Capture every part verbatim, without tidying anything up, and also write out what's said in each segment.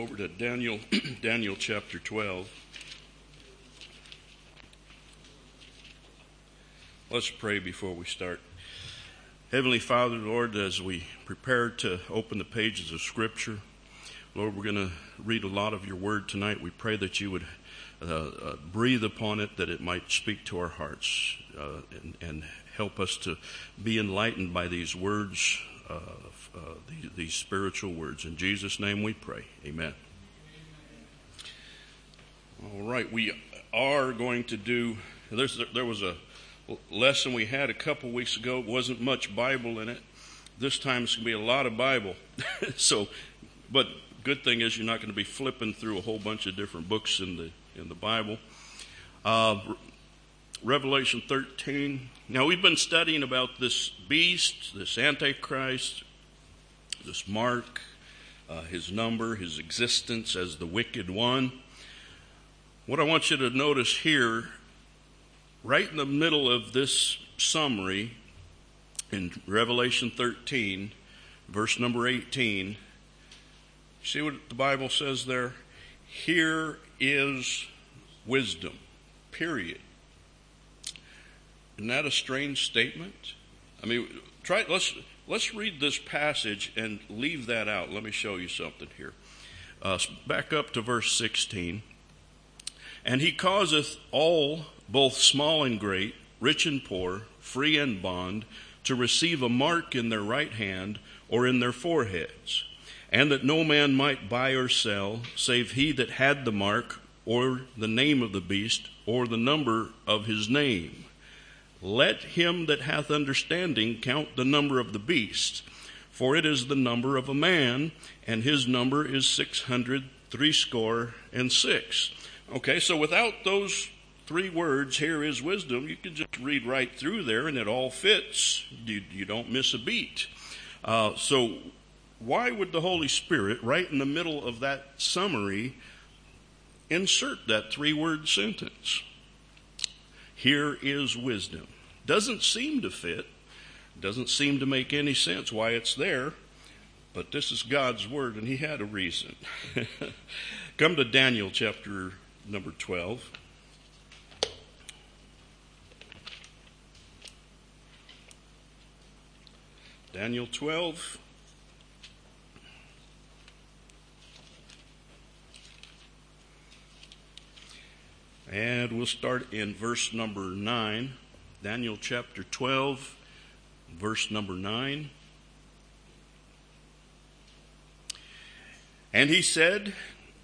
Over to Daniel, Daniel chapter twelve. Let's pray before we start. Heavenly Father, Lord, as we prepare to open the pages of Scripture, Lord, we're going to read a lot of your word tonight. We pray that you would uh, uh, breathe upon it, that it might speak to our hearts uh, and, and help us to be enlightened by these words, uh, uh, these, these spiritual words. In Jesus' name we pray. Amen. All right, we are going to do, there's, there was a lesson we had a couple weeks ago. It wasn't much Bible in it. This time it's going to be a lot of Bible. so, but good thing is you're not going to be flipping through a whole bunch of different books in the in the Bible. Uh, Revelation thirteen. Now we've been studying about this beast, this Antichrist, this mark, uh, his number, his existence as the wicked one. What I want you to notice here, right in the middle of this summary, in Revelation thirteen, verse number eighteen, see what the Bible says there? Here is wisdom, period. Isn't that a strange statement? I mean, try let's let's read this passage and leave that out. Let me show you something here. Uh, back up to verse sixteen. And he causeth all, both small and great, rich and poor, free and bond, to receive a mark in their right hand or in their foreheads, and that no man might buy or sell, save he that had the mark, or the name of the beast, or the number of his name. Let him that hath understanding count the number of the beast, for it is the number of a man, and his number is six hundred threescore and six. Okay, so without those three words, here is wisdom, you can just read right through there and it all fits. You, you don't miss a beat. Uh, so why would the Holy Spirit, right in the middle of that summary, insert that three-word sentence? Here is wisdom. Doesn't seem to fit. Doesn't seem to make any sense why it's there. But this is God's word, and he had a reason. Come to Daniel chapter number twelve. Daniel twelve. And we'll start in verse number nine. Daniel chapter twelve, verse number nine. And he said,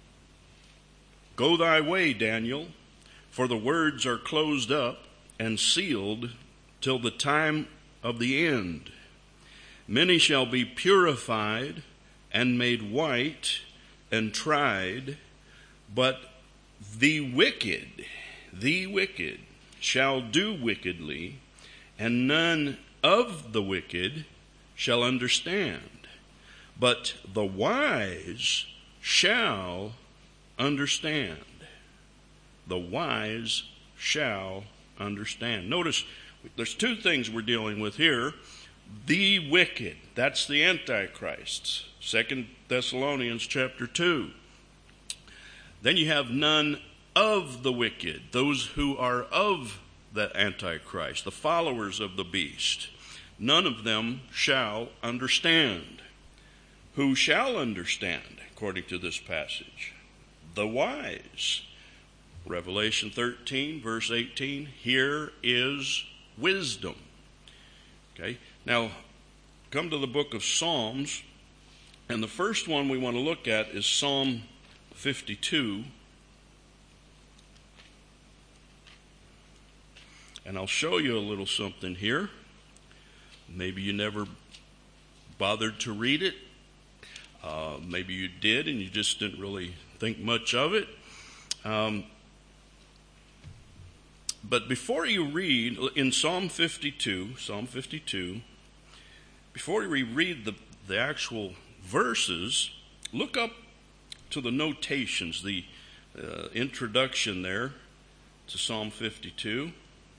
Go thy way, Daniel, for the words are closed up and sealed till the time of the end. Many shall be purified and made white and tried, but the wicked, the wicked shall do wickedly, and none of the wicked shall understand. But the wise shall understand. The wise shall understand. Notice there's two things we're dealing with here. The wicked, that's the Antichrist. Second Thessalonians chapter two. Then you have none of the wicked, those who are of the Antichrist, the followers of the beast. None of them shall understand. Who shall understand, according to this passage? The wise. Revelation thirteen, verse eighteen, here is wisdom. Okay, now come to the book of Psalms, and the first one we want to look at is Psalm fifty-two. And I'll show you a little something here. Maybe you never bothered to read it. Uh, maybe you did and you just didn't really think much of it. Um, but before you read, in Psalm fifty-two, Psalm fifty-two, before you read the, the actual verses, look up to the notations, the uh, introduction there to Psalm fifty-two.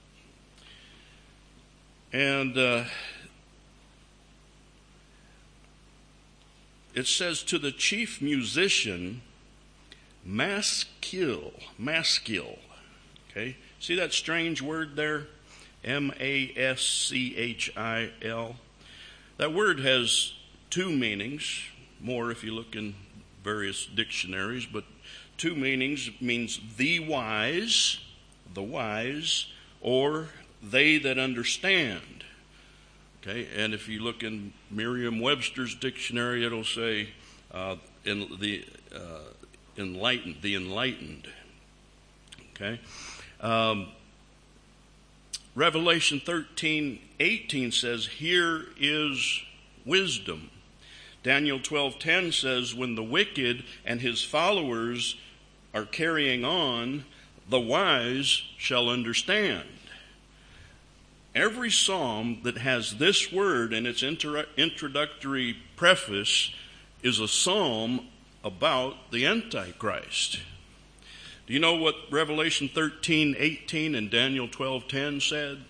And uh, it says, to the chief musician Maskil. Maskil. Okay. See that strange word there? M A S C H I L. That word has two meanings, more if you look in various dictionaries, but two meanings. Means the wise, the wise, or they that understand. Okay, and if you look in Merriam-Webster's dictionary, it'll say uh, in the uh, enlightened, the enlightened. Okay. Um, Revelation thirteen eighteen says, "Here is wisdom." Daniel twelve ten says, "When the wicked and his followers are carrying on, the wise shall understand." Every psalm that has this word in its inter- introductory preface is a psalm about the Antichrist. Do you know what Revelation thirteen eighteen and Daniel twelve ten said?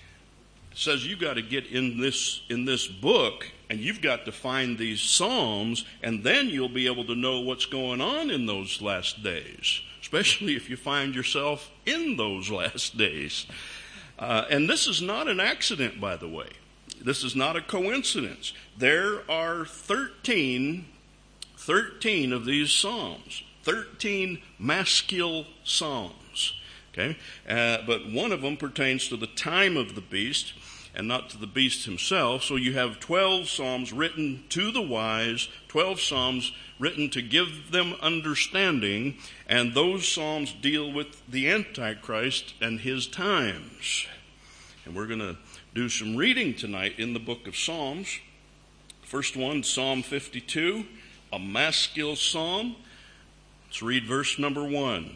It says you got to get in this in this book, and you've got to find these psalms, and then you'll be able to know what's going on in those last days, especially if you find yourself in those last days. Uh, and this is not an accident, by the way. This is not a coincidence. There are thirteen, thirteen of these psalms. thirteen Maskil psalms, okay? Uh, but one of them pertains to the time of the beast and not to the beast himself. So you have twelve psalms written to the wise, twelve psalms written to give them understanding, and those psalms deal with the Antichrist and his times. And we're going to do some reading tonight in the book of Psalms. First one, Psalm fifty-two, a Maskil psalm. Let's read verse number one.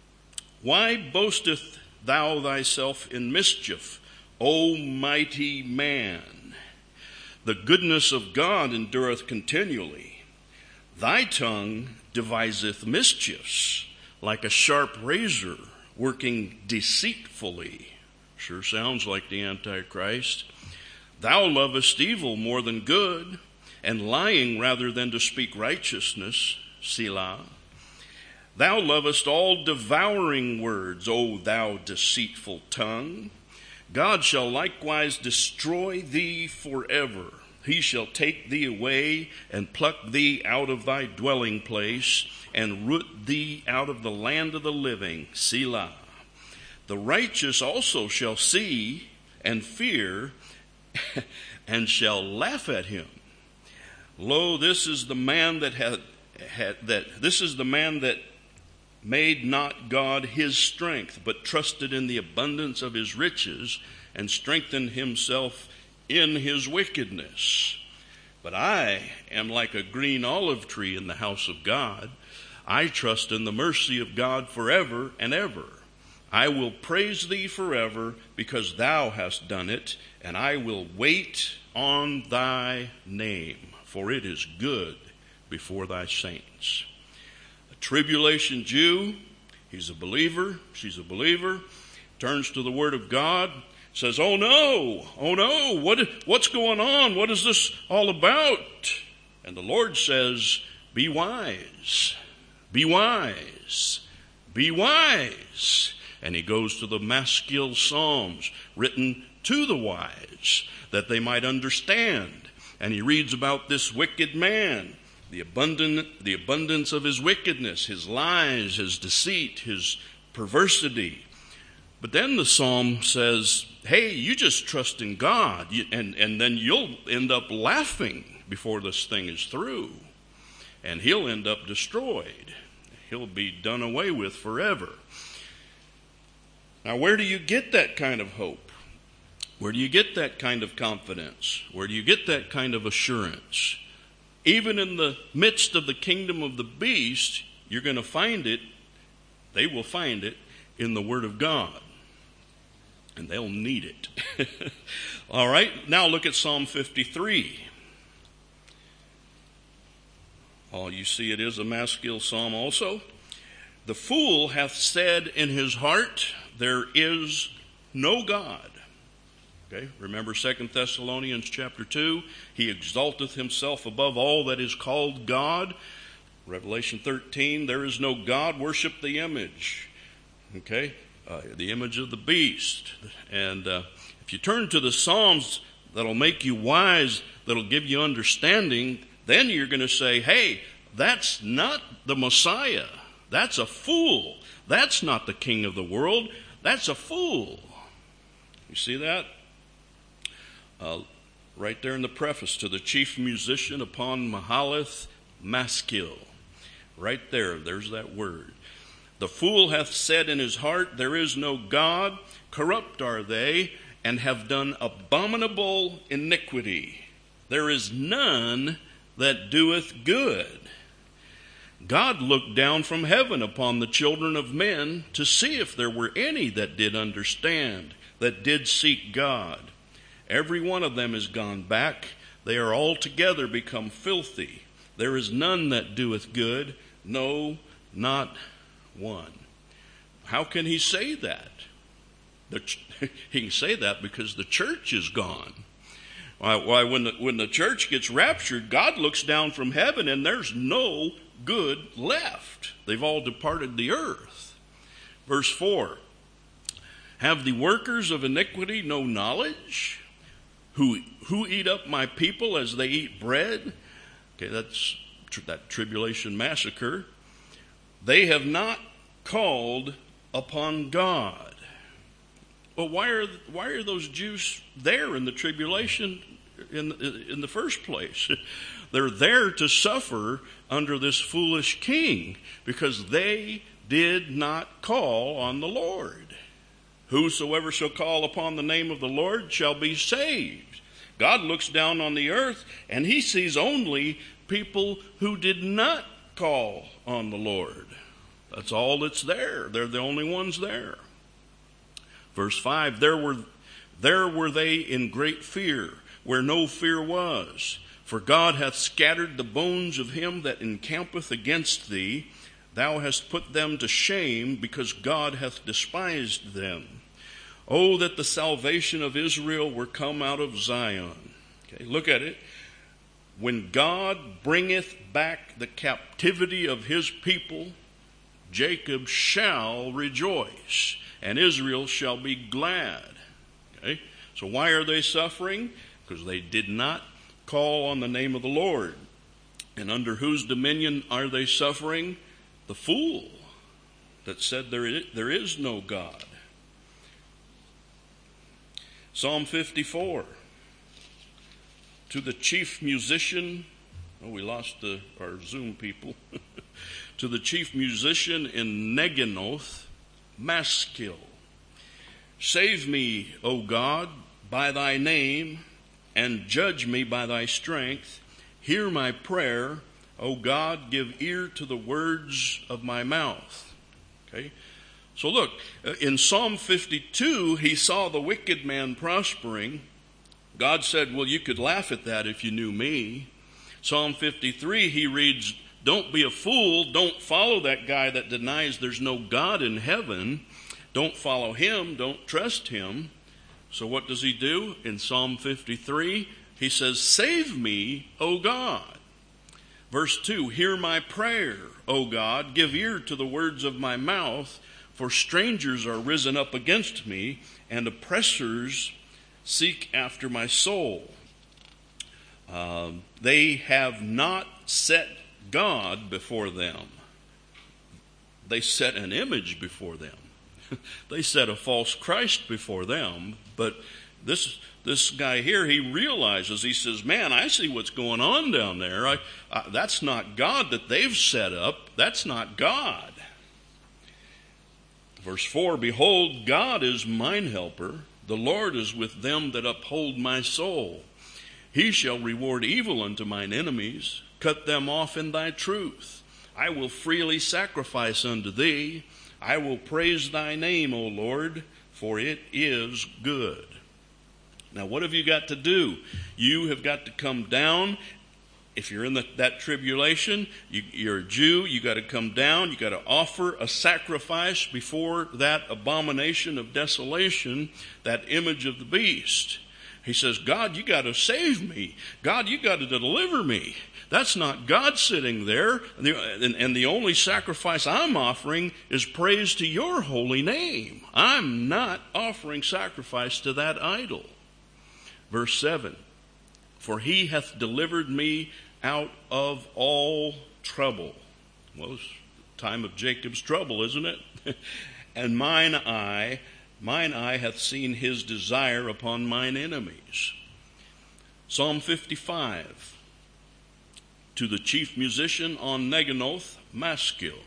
"Why boasteth thou thyself in mischief, O mighty man? The goodness of God endureth continually. Thy tongue deviseth mischiefs, like a sharp razor, working deceitfully." Sure sounds like the Antichrist. "Thou lovest evil more than good, and lying rather than to speak righteousness." Selah. "Thou lovest all devouring words, O thou deceitful tongue. God shall likewise destroy thee forever. He shall take thee away and pluck thee out of thy dwelling place and root thee out of the land of the living." Selah. "The righteous also shall see and fear and shall laugh at him. Lo, this is the man that had, had that this is the man that made not God his strength, but trusted in the abundance of his riches, and strengthened himself in his wickedness. But I am like a green olive tree in the house of God. I trust in the mercy of God forever and ever. I will praise thee forever, because thou hast done it, and I will wait on thy name, for it is good before thy saints." Tribulation Jew, he's a believer, she's a believer, turns to the Word of God, says, "Oh no, oh no, what, what's going on? What is this all about?" And the Lord says, "Be wise, be wise, be wise." And he goes to the Maskil Psalms, written to the wise, that they might understand. And he reads about this wicked man, The abundant, the abundance of his wickedness, his lies, his deceit, his perversity. But then the psalm says, hey, you just trust in God, and, and then you'll end up laughing before this thing is through. And he'll end up destroyed. He'll be done away with forever. Now, where do you get that kind of hope? Where do you get that kind of confidence? Where do you get that kind of assurance? Even in the midst of the kingdom of the beast, you're going to find it, they will find it in the Word of God. And they'll need it. All right, now look at Psalm fifty-three. Oh, you see it is a Maskil psalm also. "The fool hath said in his heart, there is no God." Okay, remember Second Thessalonians chapter two? "He exalteth himself above all that is called God." Revelation thirteen, there is no God, worship the image. Okay? Uh, the image of the beast. And uh, if you turn to the Psalms that'll make you wise, that'll give you understanding, then you're going to say, hey, that's not the Messiah. That's a fool. That's not the king of the world. That's a fool. You see that? Uh, right there in the preface, to the chief musician upon Mahalath Maskil. Right there, there's that word. The fool hath said in his heart, there is no God. Corrupt are they, and have done abominable iniquity. There is none that doeth good. God looked down from heaven upon the children of men to see if there were any that did understand, that did seek God. Every one of them is gone back. They are altogether become filthy. There is none that doeth good, no, not one. How can he say that? The ch- he can say that because the church is gone. Why, why when, the, when the church gets raptured, God looks down from heaven and there's no good left. They've all departed the earth. Verse four, have the workers of iniquity no knowledge? Who, who eat up my people as they eat bread? Okay, that's tr- that tribulation massacre. They have not called upon God. Well, why are why are those Jews there in the tribulation in in the first place? They're there to suffer under this foolish king because they did not call on the Lord. Whosoever shall call upon the name of the Lord shall be saved. God looks down on the earth and he sees only people who did not call on the Lord. That's all that's there. They're the only ones there. Verse five, there were, there were they in great fear, where no fear was. For God hath scattered the bones of him that encampeth against thee. Thou hast put them to shame, because God hath despised them. Oh, that the salvation of Israel were come out of Zion. Okay, look at it. When God bringeth back the captivity of his people, Jacob shall rejoice, and Israel shall be glad. Okay? So why are they suffering? Because they did not call on the name of the Lord. And under whose dominion are they suffering? The fool that said there is, there is no God. Psalm fifty-four. To the chief musician, oh, we lost the, our Zoom people. To the chief musician in Neginoth, Maskil. Save me, O God, by thy name, and judge me by thy strength. Hear my prayer, O God, give ear to the words of my mouth. Okay? So look, in Psalm fifty-two, he saw the wicked man prospering. God said, well, you could laugh at that if you knew me. Psalm fifty-three, he reads, don't be a fool. Don't follow that guy that denies there's no God in heaven. Don't follow him. Don't trust him. So what does he do? In Psalm fifty-three, he says, save me, O God. Verse two, hear my prayer, O God. Give ear to the words of my mouth. For strangers are risen up against me, and oppressors seek after my soul. Uh, they have not set God before them. They set an image before them. They set a false Christ before them. But this this guy here, he realizes, he says, man, I see what's going on down there. I, I, that's not God that they've set up. That's not God. Verse four, behold, God is mine helper. The Lord is with them that uphold my soul. He shall reward evil unto mine enemies. Cut them off in thy truth. I will freely sacrifice unto thee. I will praise thy name, O Lord, for it is good. Now, what have you got to do? You have got to come down. If you're in the, that tribulation, you, you're a Jew, you got to come down. You got to offer a sacrifice before that abomination of desolation, that image of the beast. He says, God, you got to save me. God, you got to deliver me. That's not God sitting there. And the only sacrifice I'm offering is praise to your holy name. I'm not offering sacrifice to that idol. Verse seven, for he hath delivered me out of all trouble. Well, it's the time of Jacob's trouble, isn't it? And mine eye, mine eye hath seen his desire upon mine enemies. Psalm fifty-five, to the chief musician on Neginoth, Maskil.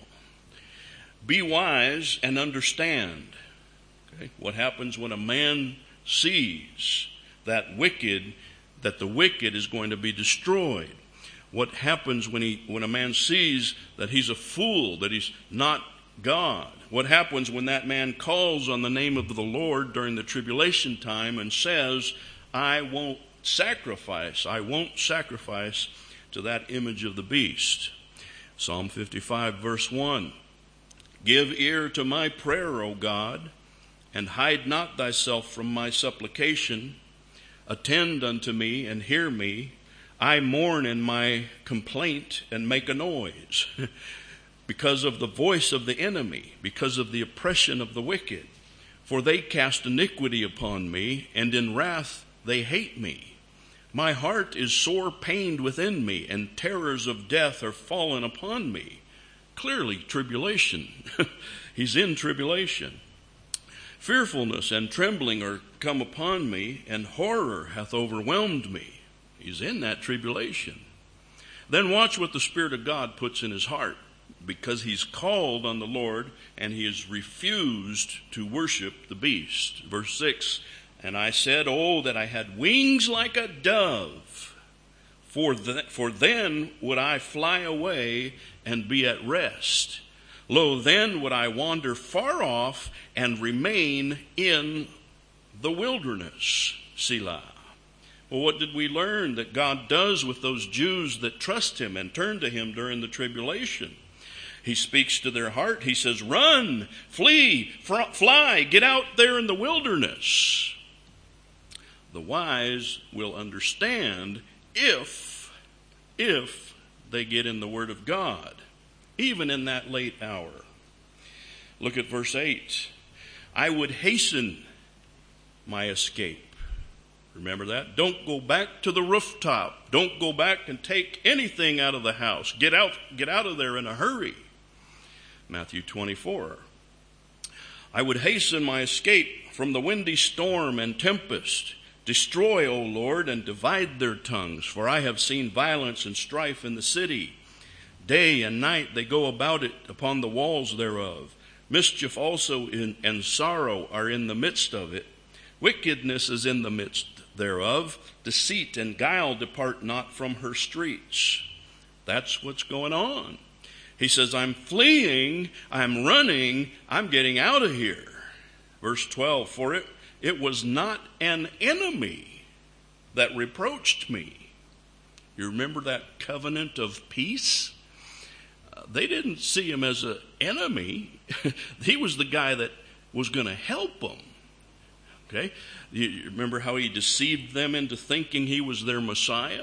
Be wise and understand. Okay? What happens when a man sees that wicked, that the wicked is going to be destroyed? What happens when he, when a man sees that he's a fool, that he's not God? What happens when that man calls on the name of the Lord during the tribulation time and says, I won't sacrifice, I won't sacrifice to that image of the beast? Psalm fifty-five, verse one. Give ear to my prayer, O God, and hide not thyself from my supplication. Attend unto me and hear me. I mourn in my complaint and make a noise because of the voice of the enemy, because of the oppression of the wicked. For they cast iniquity upon me, and in wrath they hate me. My heart is sore pained within me, and terrors of death are fallen upon me. Clearly, tribulation. He's in tribulation. Fearfulness and trembling are come upon me, and horror hath overwhelmed me. He's in that tribulation. Then watch what the Spirit of God puts in his heart, because he's called on the Lord, and he has refused to worship the beast. Verse six, and I said, oh, that I had wings like a dove, for, th- for then would I fly away and be at rest. Lo, then would I wander far off and remain in the wilderness. Selah. Well, what did we learn that God does with those Jews that trust him and turn to him during the tribulation? He speaks to their heart. He says, run, flee, fr- fly, get out there in the wilderness. The wise will understand if, if they get in the Word of God, even in that late hour. Look at verse eight. I would hasten my escape. Remember that? Don't go back to the rooftop. Don't go back and take anything out of the house. Get out, get out of there in a hurry. Matthew twenty-four. I would hasten my escape from the windy storm and tempest. Destroy, O Lord, and divide their tongues, for I have seen violence and strife in the city. Day and night they go about it upon the walls thereof. Mischief also in, and sorrow are in the midst of it. Wickedness is in the midst thereof. Deceit and guile depart not from her streets. That's what's going on. He says, I'm fleeing, I'm running, I'm getting out of here. Verse twelve, for it, it was not an enemy that reproached me. You remember that covenant of peace? Uh, they didn't see him as an enemy. He was the guy that was going to help them. Okay? You remember how he deceived them into thinking he was their Messiah?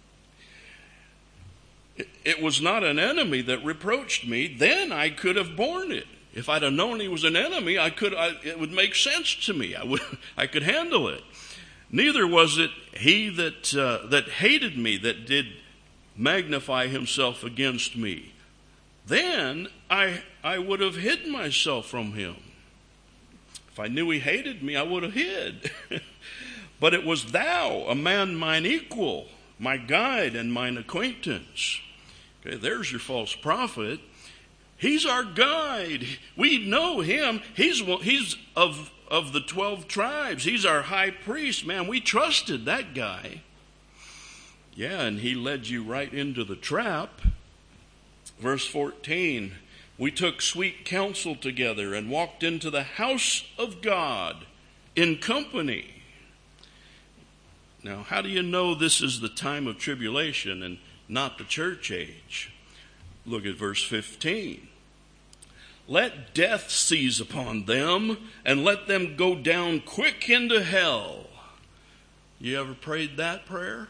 It, it was not an enemy that reproached me. Then I could have borne it. If I'd have known he was an enemy, I could. I, it would make sense to me. I would. I could handle it. Neither was it he that uh, that hated me that did magnify himself against me. Then I I would have hid myself from him. If I knew he hated me, I would have hid. But it was thou, a man mine equal, my guide and mine acquaintance. Okay, there's your false prophet. He's our guide. We know him. He's he's of, of the twelve tribes. He's our high priest. Man, we trusted that guy. Yeah, and he led you right into the trap. Verse fourteen, we took sweet counsel together and walked into the house of God in company. Now, how do you know this is the time of tribulation and not the church age? Look at verse fifteen. Let death seize upon them, and let them go down quick into hell. You ever prayed that prayer?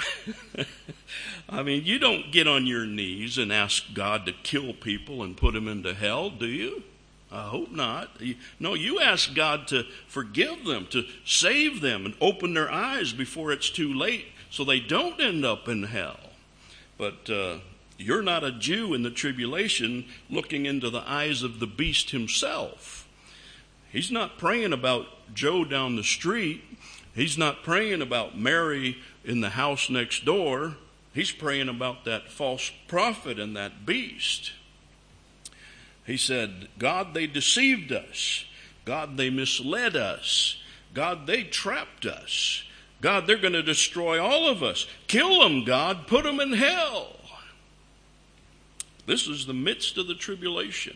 I mean, you don't get on your knees and ask God to kill people and put them into hell, do you? I hope not. No, you ask God to forgive them, to save them, and open their eyes before it's too late so they don't end up in hell. But uh, you're not a Jew in the tribulation looking into the eyes of the beast himself. He's not praying about Joe down the street. He's not praying about Mary in the house next door. He's praying about that false prophet and that beast. He said, God, they deceived us. God, they misled us. God, they trapped us. God, they're going to destroy all of us. Kill them, God. Put them in hell. This is the midst of the tribulation.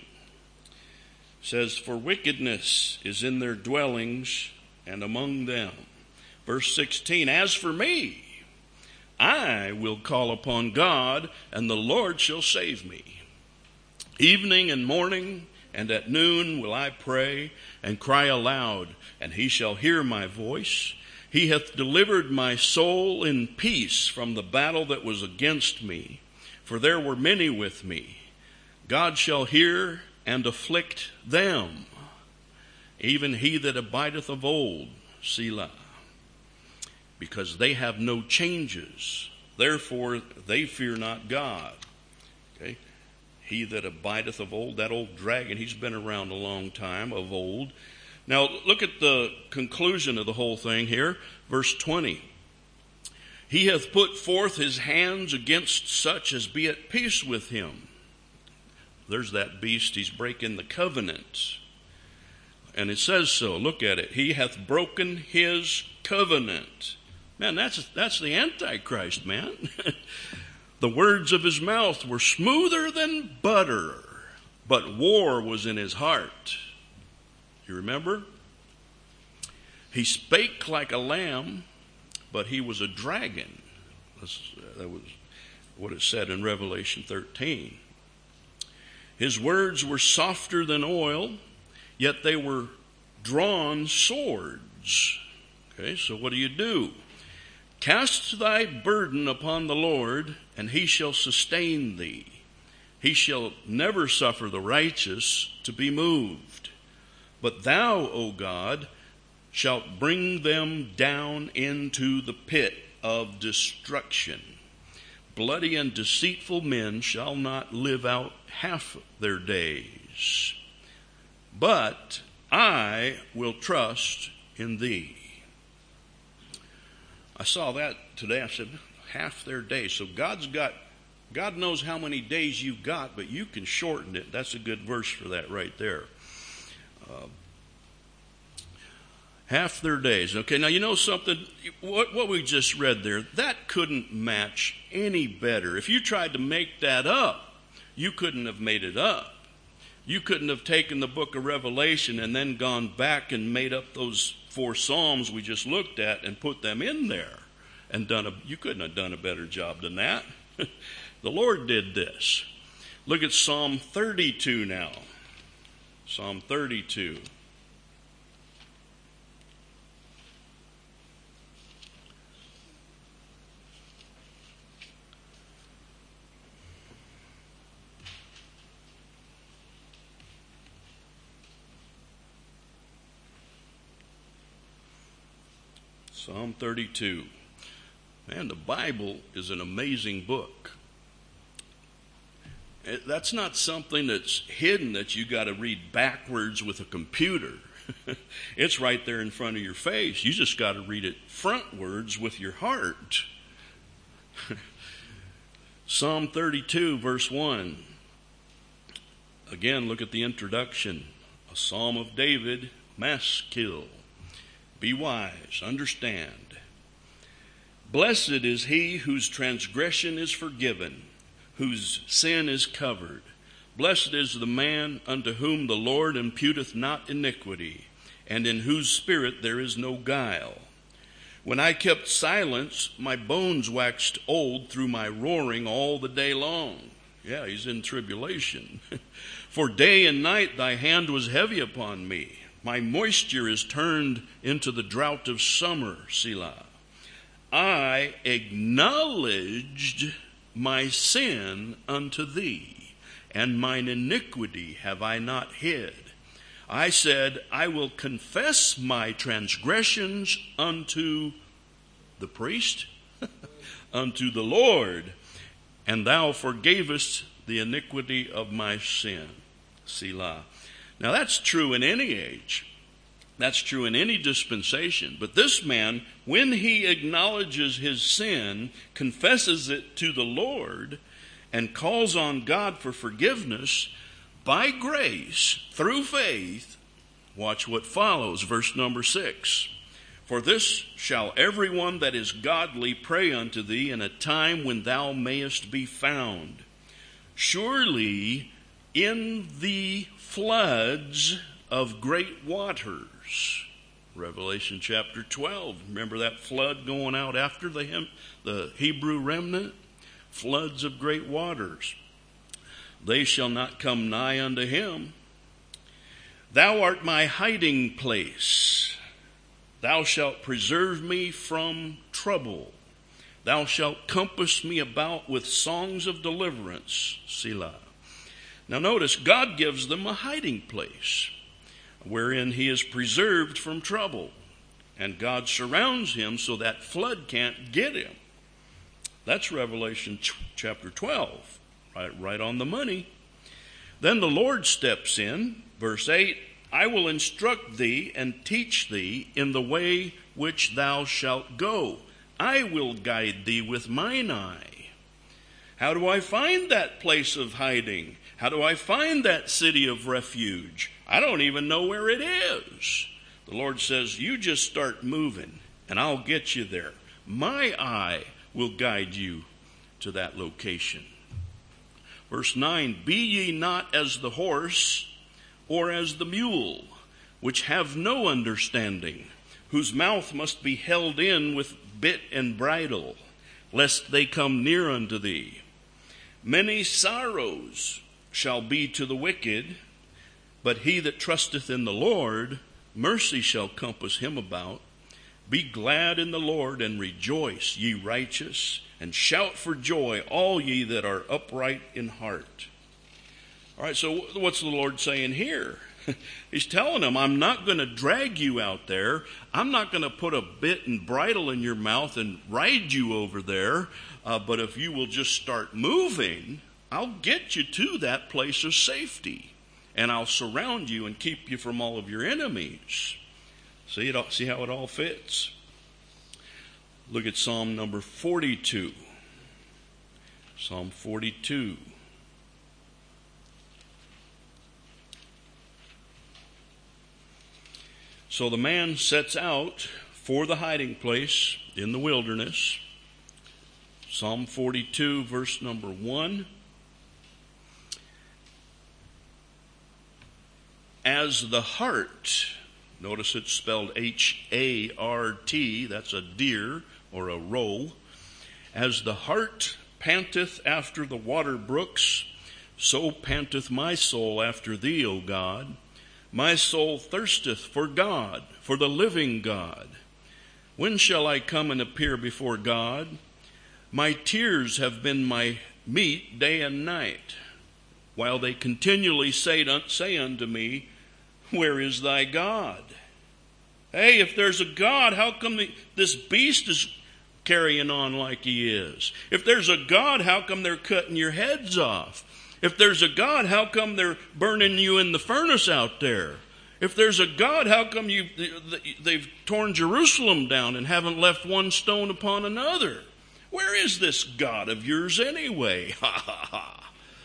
It says, for wickedness is in their dwellings and among them. Verse sixteen, as for me, I will call upon God, and the Lord shall save me. Evening and morning and at noon will I pray and cry aloud, and he shall hear my voice. He hath delivered my soul in peace from the battle that was against me, for there were many with me. God shall hear and afflict them, even he that abideth of old, Selah. Because they have no changes, therefore they fear not God. Okay? He that abideth of old, that old dragon, he's been around a long time, of old. Now, look at the conclusion of the whole thing here. Verse twenty. He hath put forth his hands against such as be at peace with him. There's that beast. He's breaking the covenant. And it says so. Look at it. He hath broken his covenant. Man, that's, that's the Antichrist, man. The words of his mouth were smoother than butter, but war was in his heart. You remember? He spake like a lamb, but he was a dragon. That's, that was what it said in Revelation thirteen. His words were softer than oil, yet they were drawn swords. Okay, so what do you do? Cast thy burden upon the Lord, and he shall sustain thee. He shall never suffer the righteous to be moved. But thou, O God, shalt bring them down into the pit of destruction. Bloody and deceitful men shall not live out half their days. But I will trust in thee. I saw that today. I said, half their days. So God's got, God knows how many days you've got, but you can shorten it. That's a good verse for that right there. Uh, half their days. Okay, now you know something? What, what we just read there, that couldn't match any better. If you tried to make that up, you couldn't have made it up. You couldn't have taken the book of Revelation and then gone back and made up those four Psalms we just looked at and put them in there. And done a, you couldn't have done a better job than that. The Lord did this. Look at Psalm thirty-two now. Psalm thirty-two. Psalm thirty-two. Man, the Bible is an amazing book. It, that's not something that's hidden that you got to read backwards with a computer. It's right there in front of your face. You just got to read it frontwards with your heart. Psalm thirty-two, verse one. Again, look at the introduction. A psalm of David, Maskil. Be wise, understand. Blessed is he whose transgression is forgiven, whose sin is covered. Blessed is the man unto whom the Lord imputeth not iniquity, and in whose spirit there is no guile. When I kept silence, my bones waxed old through my roaring all the day long. Yeah, he's in tribulation. For day and night thy hand was heavy upon me. My moisture is turned into the drought of summer, Selah. I acknowledged my sin unto thee, and mine iniquity have I not hid. I said, I will confess my transgressions unto the priest, unto the Lord, and thou forgavest the iniquity of my sin. Selah. Now that's true in any age. That's true in any dispensation. But this man, when he acknowledges his sin, confesses it to the Lord, and calls on God for forgiveness, by grace, through faith, watch what follows, verse number six. For this shall everyone that is godly pray unto thee in a time when thou mayest be found. Surely in the floods of great waters. Revelation chapter twelve. Remember that flood going out after the, hem- the Hebrew remnant? Floods of great waters. They shall not come nigh unto him. Thou art my hiding place. Thou shalt preserve me from trouble. Thou shalt compass me about with songs of deliverance. Selah. Now notice, God gives them a hiding place wherein he is preserved from trouble. And God surrounds him so that flood can't get him. That's Revelation chapter twelve, right, right on the money. Then the Lord steps in, verse eight, I will instruct thee and teach thee in the way which thou shalt go. I will guide thee with mine eye. How do I find that place of hiding? How do I find that city of refuge? I don't even know where it is. The Lord says, you just start moving and I'll get you there. My eye will guide you to that location. Verse nine, be ye not as the horse or as the mule, which have no understanding, whose mouth must be held in with bit and bridle, lest they come near unto thee. Many sorrows shall be to the wicked, but he that trusteth in the Lord, mercy shall compass him about. Be glad in the Lord and rejoice, ye righteous, and shout for joy, all ye that are upright in heart. All right, so what's the Lord saying here? He's telling them, I'm not going to drag you out there. I'm not going to put a bit and bridle in your mouth and ride you over there. Uh, but if you will just start moving, I'll get you to that place of safety. And I'll surround you and keep you from all of your enemies. See, it all, see how it all fits? Look at Psalm number forty-two. Psalm forty-two. So the man sets out for the hiding place in the wilderness. Psalm forty-two, verse number one. As the hart, notice it's spelled H A R T, that's a deer or a roe. As the hart panteth after the water brooks, so panteth my soul after thee, O God. My soul thirsteth for God, for the living God. When shall I come and appear before God? My tears have been my meat day and night, while they continually say, say unto me, where is thy God? Hey, if there's a God, how come the, this beast is carrying on like he is? If there's a God, how come they're cutting your heads off? If there's a God, how come they're burning you in the furnace out there? If there's a God, how come you they've torn Jerusalem down and haven't left one stone upon another? Where is this God of yours anyway? Ha ha ha.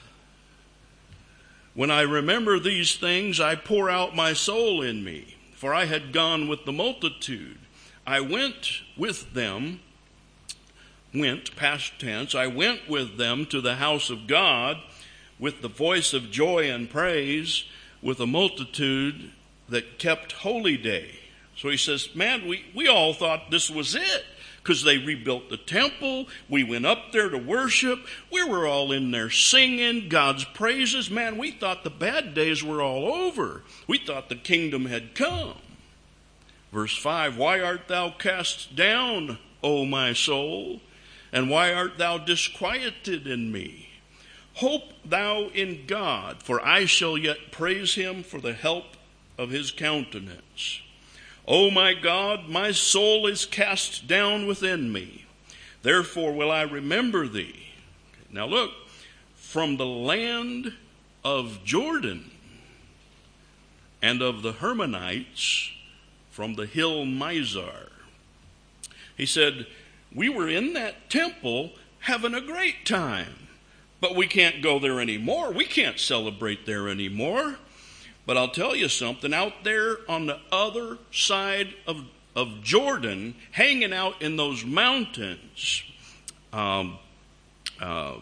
When I remember these things, I pour out my soul in me, for I had gone with the multitude. I went with them, went, past tense, I went with them to the house of God with the voice of joy and praise, with a multitude that kept holy day. So he says, man, we, we all thought this was it, because they rebuilt the temple. We went up there to worship. We were all in there singing God's praises. Man, we thought the bad days were all over. We thought the kingdom had come. Verse five, why art thou cast down, O my soul? And why art thou disquieted in me? Hope thou in God, for I shall yet praise him for the help of his countenance. O my God, my soul is cast down within me. Therefore will I remember thee. Now look, from the land of Jordan and of the Hermonites, from the hill Mizar. He said, we were in that temple having a great time, but we can't go there anymore. We can't celebrate there anymore. But I'll tell you something, out there on the other side of, of Jordan, hanging out in those mountains, um, uh,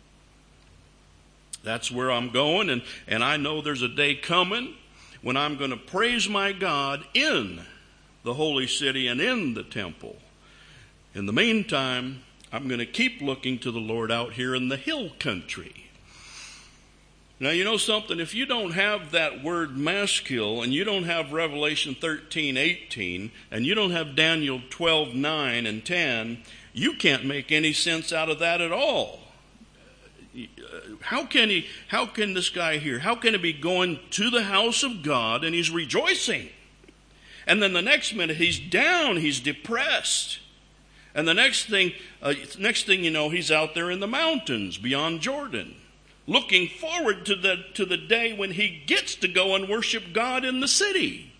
that's where I'm going. And, and I know there's a day coming when I'm going to praise my God in the holy city and in the temple. In the meantime, I'm going to keep looking to the Lord out here in the hill country. Now, you know something? If you don't have that word maskil, and you don't have Revelation thirteen eighteen, and you don't have Daniel twelve nine and ten, you can't make any sense out of that at all. How can he, how can this guy here, how can he be going to the house of God and he's rejoicing? And then the next minute he's down, he's depressed. And the next thing, uh, next thing you know, he's out there in the mountains beyond Jordan, looking forward to the to the day when he gets to go and worship God in the city.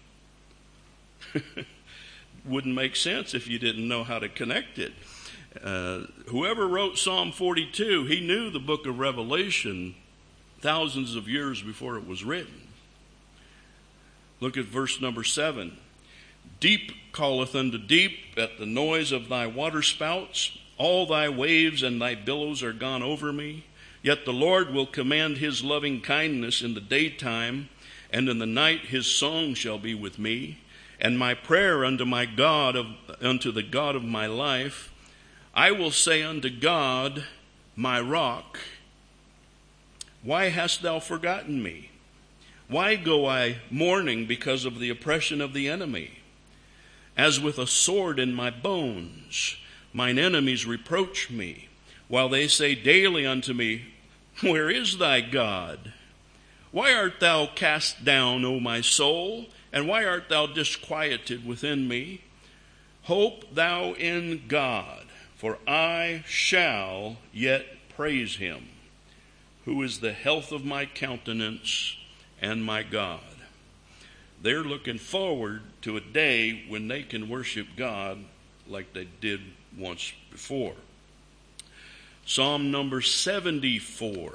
Wouldn't make sense if you didn't know how to connect it. Uh, whoever wrote Psalm forty-two, he knew the book of Revelation thousands of years before it was written. Look at verse number seven. Deep calleth unto deep at the noise of thy waterspouts. All thy waves and thy billows are gone over me. Yet the Lord will command his loving kindness in the daytime, and in the night his song shall be with me. And my prayer unto my God, of, unto the God of my life, I will say unto God, my rock, why hast thou forgotten me? Why go I mourning because of the oppression of the enemy? As with a sword in my bones, mine enemies reproach me, while they say daily unto me, where is thy God? Why art thou cast down, O my soul? And why art thou disquieted within me? Hope thou in God, for I shall yet praise him, who is the health of my countenance and my God. They're looking forward to a day when they can worship God like they did once before. Psalm number seventy-four.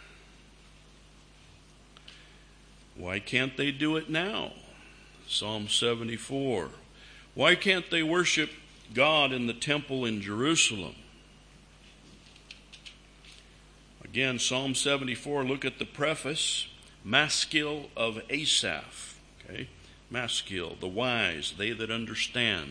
Why can't they do it now? Psalm seventy-four. Why can't they worship God in the temple in Jerusalem? Again, Psalm seventy-four, look at the preface. Maskil of Asaph. Okay, Maskil, the wise, they that understand.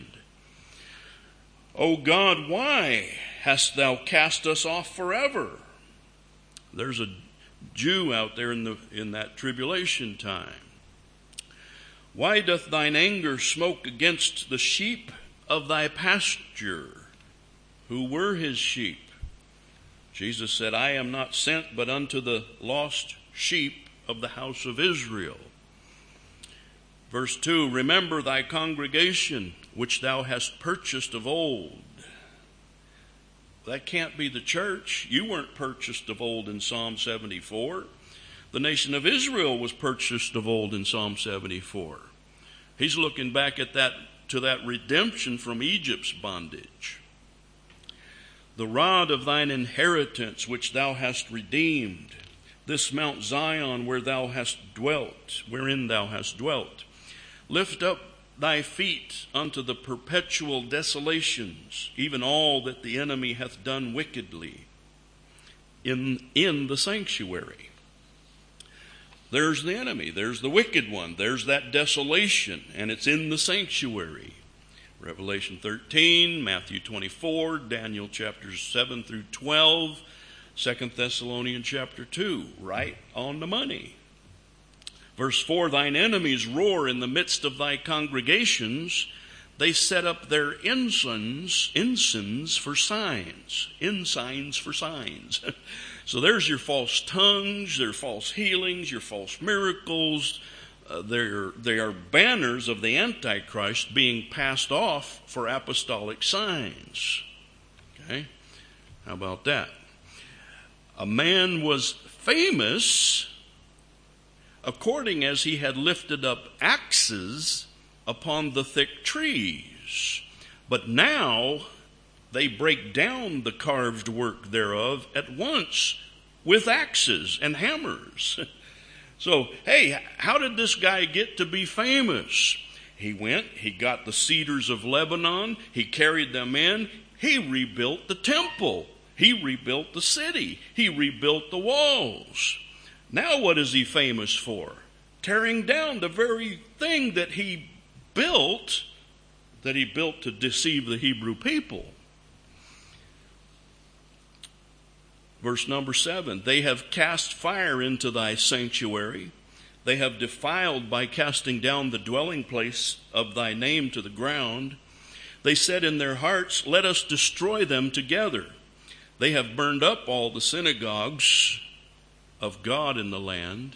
O God, why hast thou cast us off forever? There's a Jew out there in the in that tribulation time. Why doth thine anger smoke against the sheep of thy pasture, who were his sheep? Jesus said, I am not sent but unto the lost sheep of the house of Israel. Verse two, remember thy congregation, which thou hast purchased of old. That can't be the church. You weren't purchased of old in Psalm seventy-four. The nation of Israel was purchased of old in Psalm seventy-four. He's looking back at that, to that redemption from Egypt's bondage. The rod of thine inheritance, which thou hast redeemed, this Mount Zion where thou hast dwelt, wherein thou hast dwelt. Lift up thy feet unto the perpetual desolations, even all that the enemy hath done wickedly in, in the sanctuary. There's the enemy. There's the wicked one. There's that desolation, and it's in the sanctuary. Revelation thirteen, Matthew twenty-four, Daniel chapters seven through twelve, Second Thessalonians chapter two, right on the money. Verse four, thine enemies roar in the midst of thy congregations. they set up their ensigns, ensigns for signs, ensigns for signs. So there's your false tongues, their false healings, your false miracles. Uh, they're, they are banners of the Antichrist being passed off for apostolic signs. Okay? How about that? A man was famous according as he had lifted up axes upon the thick trees. But now they break down the carved work thereof at once with axes and hammers. So, hey, how did this guy get to be famous? He went, he got the cedars of Lebanon, he carried them in, he rebuilt the temple, he rebuilt the city, he rebuilt the walls. Now what is he famous for? Tearing down the very thing that he built, that he built to deceive the Hebrew people. Verse number seven, they have cast fire into thy sanctuary. They have defiled by casting down the dwelling place of thy name to the ground. They said in their hearts, let us destroy them together. They have burned up all the synagogues of God in the land.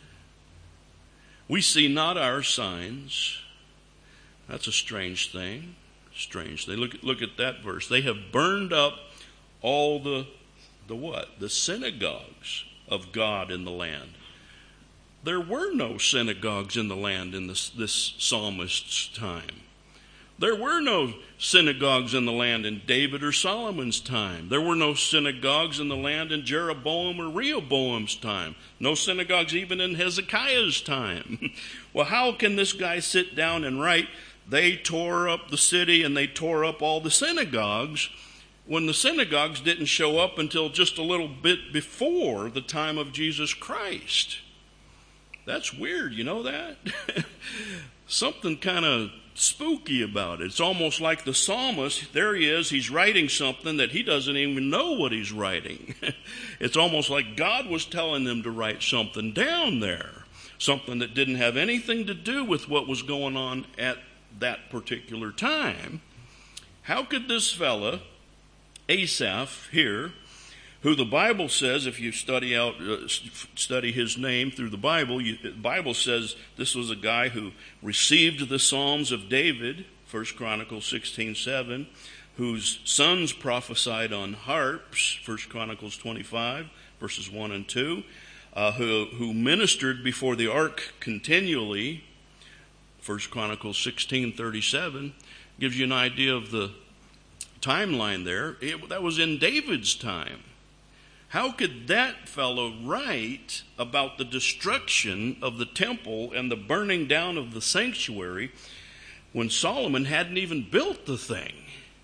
We see not our signs. That's a strange thing. Strange thing. Look, look at that verse. They have burned up all the, the what? The synagogues of God in the land. There were no synagogues in the land in this, this psalmist's time. There were no synagogues in the land in David or Solomon's time. There were no synagogues in the land in Jeroboam or Rehoboam's time. No synagogues even in Hezekiah's time. Well, how can this guy sit down and write, they tore up the city and they tore up all the synagogues, when the synagogues didn't show up until just a little bit before the time of Jesus Christ? That's weird, you know that? Something kind of spooky about it. It's almost like the psalmist, there he is, he's writing something that he doesn't even know what he's writing. It's almost like God was telling them to write something down there, something that didn't have anything to do with what was going on at that particular time. How could this fella, Asaph here, who the Bible says, if you study out, uh, study his name through the Bible, you, the Bible says this was a guy who received the Psalms of David, First Chronicles sixteen seven, whose sons prophesied on harps, First Chronicles twenty-five, verses one and two, uh, who, who ministered before the ark continually, First Chronicles sixteen thirty-seven, gives you an idea of the timeline there. It, that was in David's time. How could that fellow write about the destruction of the temple and the burning down of the sanctuary when Solomon hadn't even built the thing?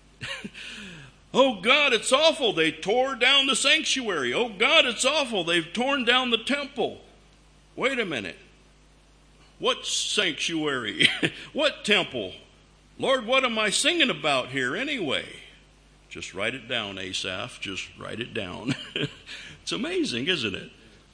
Oh God, it's awful. They tore down the sanctuary. Oh God, it's awful. They've torn down the temple. Wait a minute. What sanctuary? What temple? Lord, what am I singing about here anyway? Just write it down, Asaph. Just write it down. It's amazing, isn't it?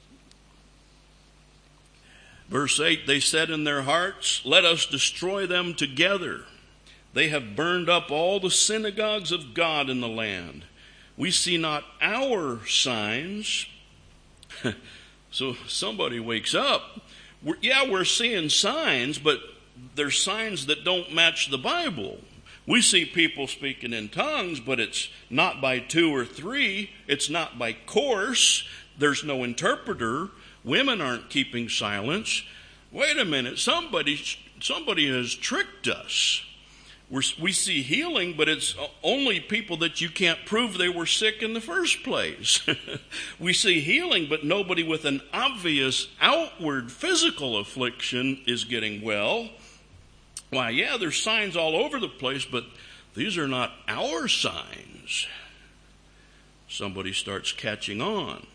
Verse eight, they said in their hearts, let us destroy them together. They have burned up all the synagogues of God in the land. We see not our signs. So somebody wakes up. We're, yeah, we're seeing signs, but they're signs that don't match the Bible. We see people speaking in tongues, but it's not by two or three. It's not by course. There's no interpreter. Women aren't keeping silence. Wait a minute. Somebody, somebody has tricked us. We're, we see healing, but it's only people that you can't prove they were sick in the first place. We see healing, but nobody with an obvious outward physical affliction is getting well. Why, yeah, there's signs all over the place, but these are not our signs. Somebody starts catching on.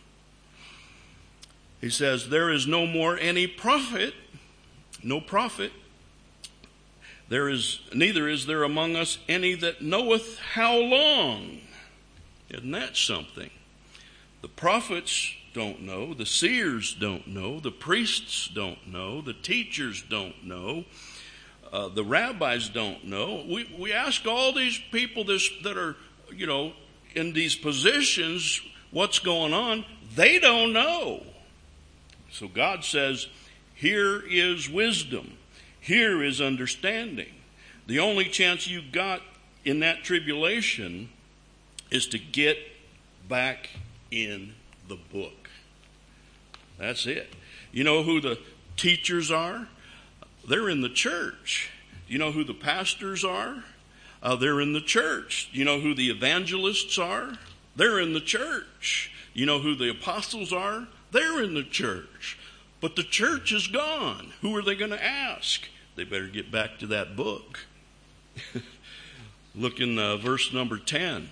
He says, there is no more any prophet, no prophet. There is, neither is there among us any that knoweth how long. Isn't that something? The prophets don't know, the seers don't know, the priests don't know, the teachers don't know. Uh, the rabbis don't know. We we ask all these people this that are, you know, in these positions what's going on. They don't know. So God says, here is wisdom. Here is understanding. The only chance you got in that tribulation is to get back in the book. That's it. You know who the teachers are? They're in the church. You know who the pastors are? Uh, they're in the church. You know who the evangelists are? They're in the church. You know who the apostles are? They're in the church. But the church is gone. Who are they going to ask? They better get back to that book. Look in uh, verse number ten.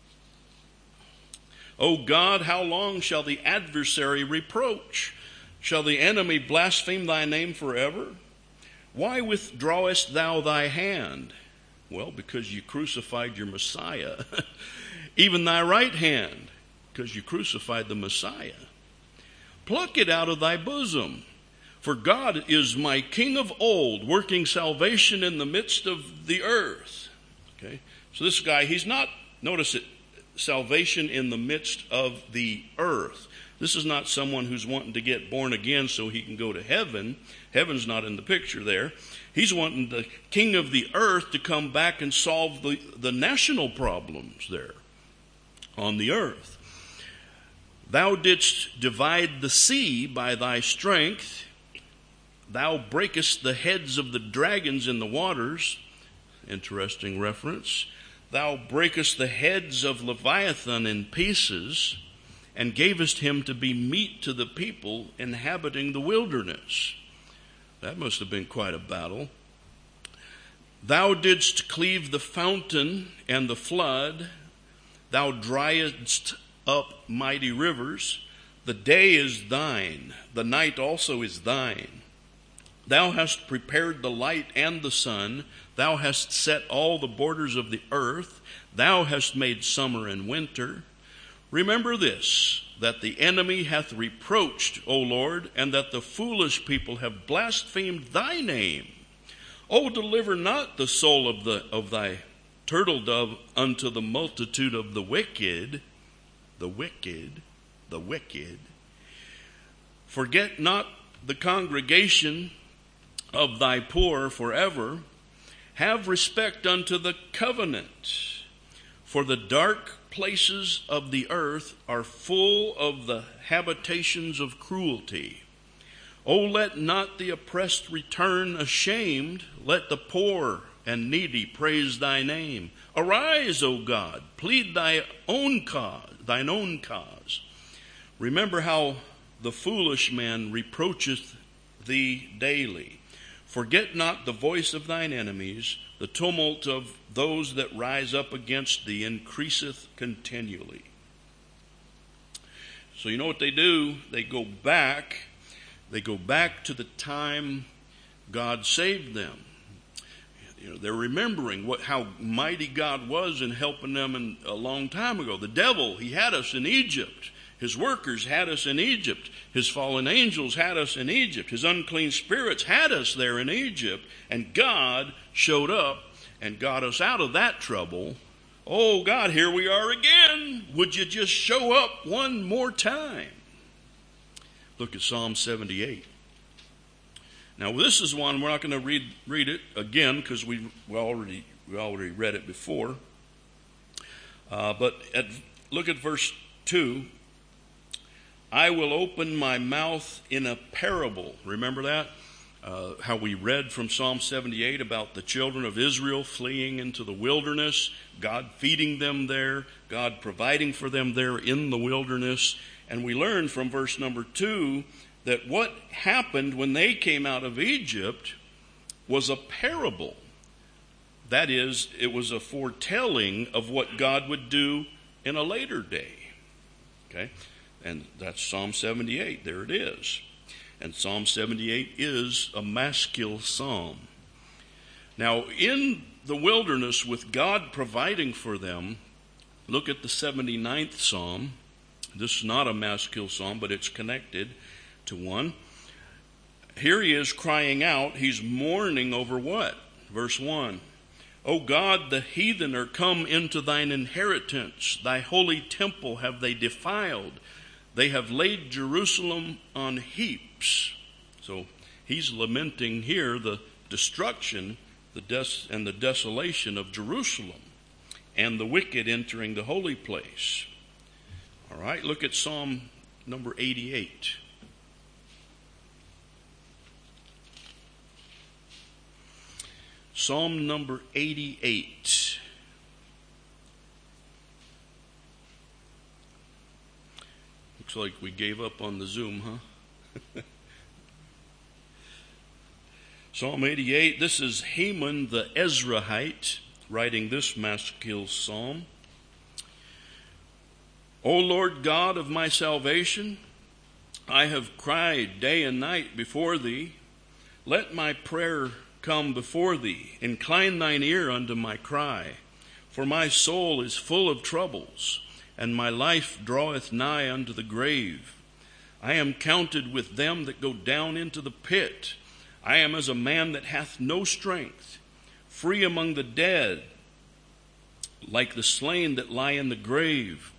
O God, how long shall the adversary reproach? Shall the enemy blaspheme thy name forever? Why withdrawest thou thy hand? Well, because you crucified your Messiah. Even thy right hand, because you crucified the Messiah. Pluck it out of thy bosom. For God is my King of old, working salvation in the midst of the earth. Okay, so this guy, he's not, notice it, salvation in the midst of the earth. This is not someone who's wanting to get born again so he can go to heaven. Heaven's not in the picture there. He's wanting the King of the earth to come back and solve the, the national problems there on the earth. Thou didst divide the sea by thy strength. Thou breakest the heads of the dragons in the waters. Interesting reference. Thou breakest the heads of Leviathan in pieces, and gavest him to be meat to the people inhabiting the wilderness. That must have been quite a battle. Thou didst cleave the fountain and the flood. Thou driedst up mighty rivers. The day is thine, the night also is thine. Thou hast prepared the light and the sun. Thou hast set all the borders of the earth. Thou hast made summer and winter. Remember this, that the enemy hath reproached, O Lord, and that the foolish people have blasphemed thy name. O deliver not the soul of the of thy turtle dove unto the multitude of the wicked, the wicked, the wicked. Forget not the congregation of thy poor forever. Have respect unto the covenant. For the dark places of the earth are full of the habitations of cruelty. O let not the oppressed return ashamed. Let the poor and needy praise thy name. Arise, O God, plead thy own cause, thine own cause. Remember how the foolish man reproacheth thee daily. Forget not the voice of thine enemies. The tumult of those that rise up against thee increaseth continually. So you know what they do? They go back. They go back to the time God saved them. You know, they're remembering what how mighty God was in helping them in, a long time ago. The devil, he had us in Egypt. His workers had us in Egypt. His fallen angels had us in Egypt. His unclean spirits had us there in Egypt. And God showed up and got us out of that trouble. Oh, God, here we are again. Would you just show up one more time? Look at Psalm seventy-eight. Now, this is one, we're not going to read read it again because we, we, already, we already read it before. Uh, but at, look at verse two. I will open my mouth in a parable. Remember that? Uh, how we read from Psalm seventy-eight about the children of Israel fleeing into the wilderness, God feeding them there, God providing for them there in the wilderness. And we learned from verse number two that what happened when they came out of Egypt was a parable. That is, it was a foretelling of what God would do in a later day. Okay? And that's Psalm seventy-eight. There it is. And Psalm seventy-eight is a maskil psalm. Now, in the wilderness, with God providing for them, look at the seventy-ninth Psalm. This is not a maskil psalm, but it's connected to one. here he is crying out. He's mourning over what? Verse one. O God, the heathen are come into thine inheritance. Thy holy temple have they defiled. They have laid Jerusalem on heaps. So he's lamenting here the destruction the des- and the desolation of Jerusalem and the wicked entering the holy place. All right, look at Psalm number eighty-eight. Psalm number eighty-eight. Looks like we gave up on the Zoom, huh? Psalm eighty-eight, this is Heman the Ezrahite writing this Maskil psalm. O Lord God of my salvation, I have cried day and night before thee. Let my prayer come before thee. Incline thine ear unto my cry. For my soul is full of troubles, and my life draweth nigh unto the grave. I am counted with them that go down into the pit. I am as a man that hath no strength, free among the dead, like the slain that lie in the grave,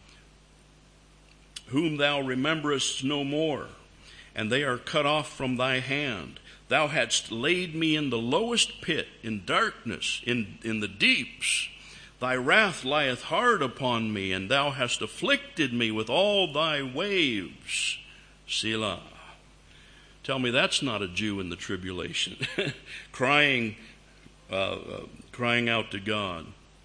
whom thou rememberest no more, and they are cut off from thy hand. Thou hadst laid me in the lowest pit, in darkness, in, in the deeps. Thy wrath lieth hard upon me, and thou hast afflicted me with all thy waves. Selah. Tell me that's not a Jew in the tribulation, crying, uh, uh, crying out to God,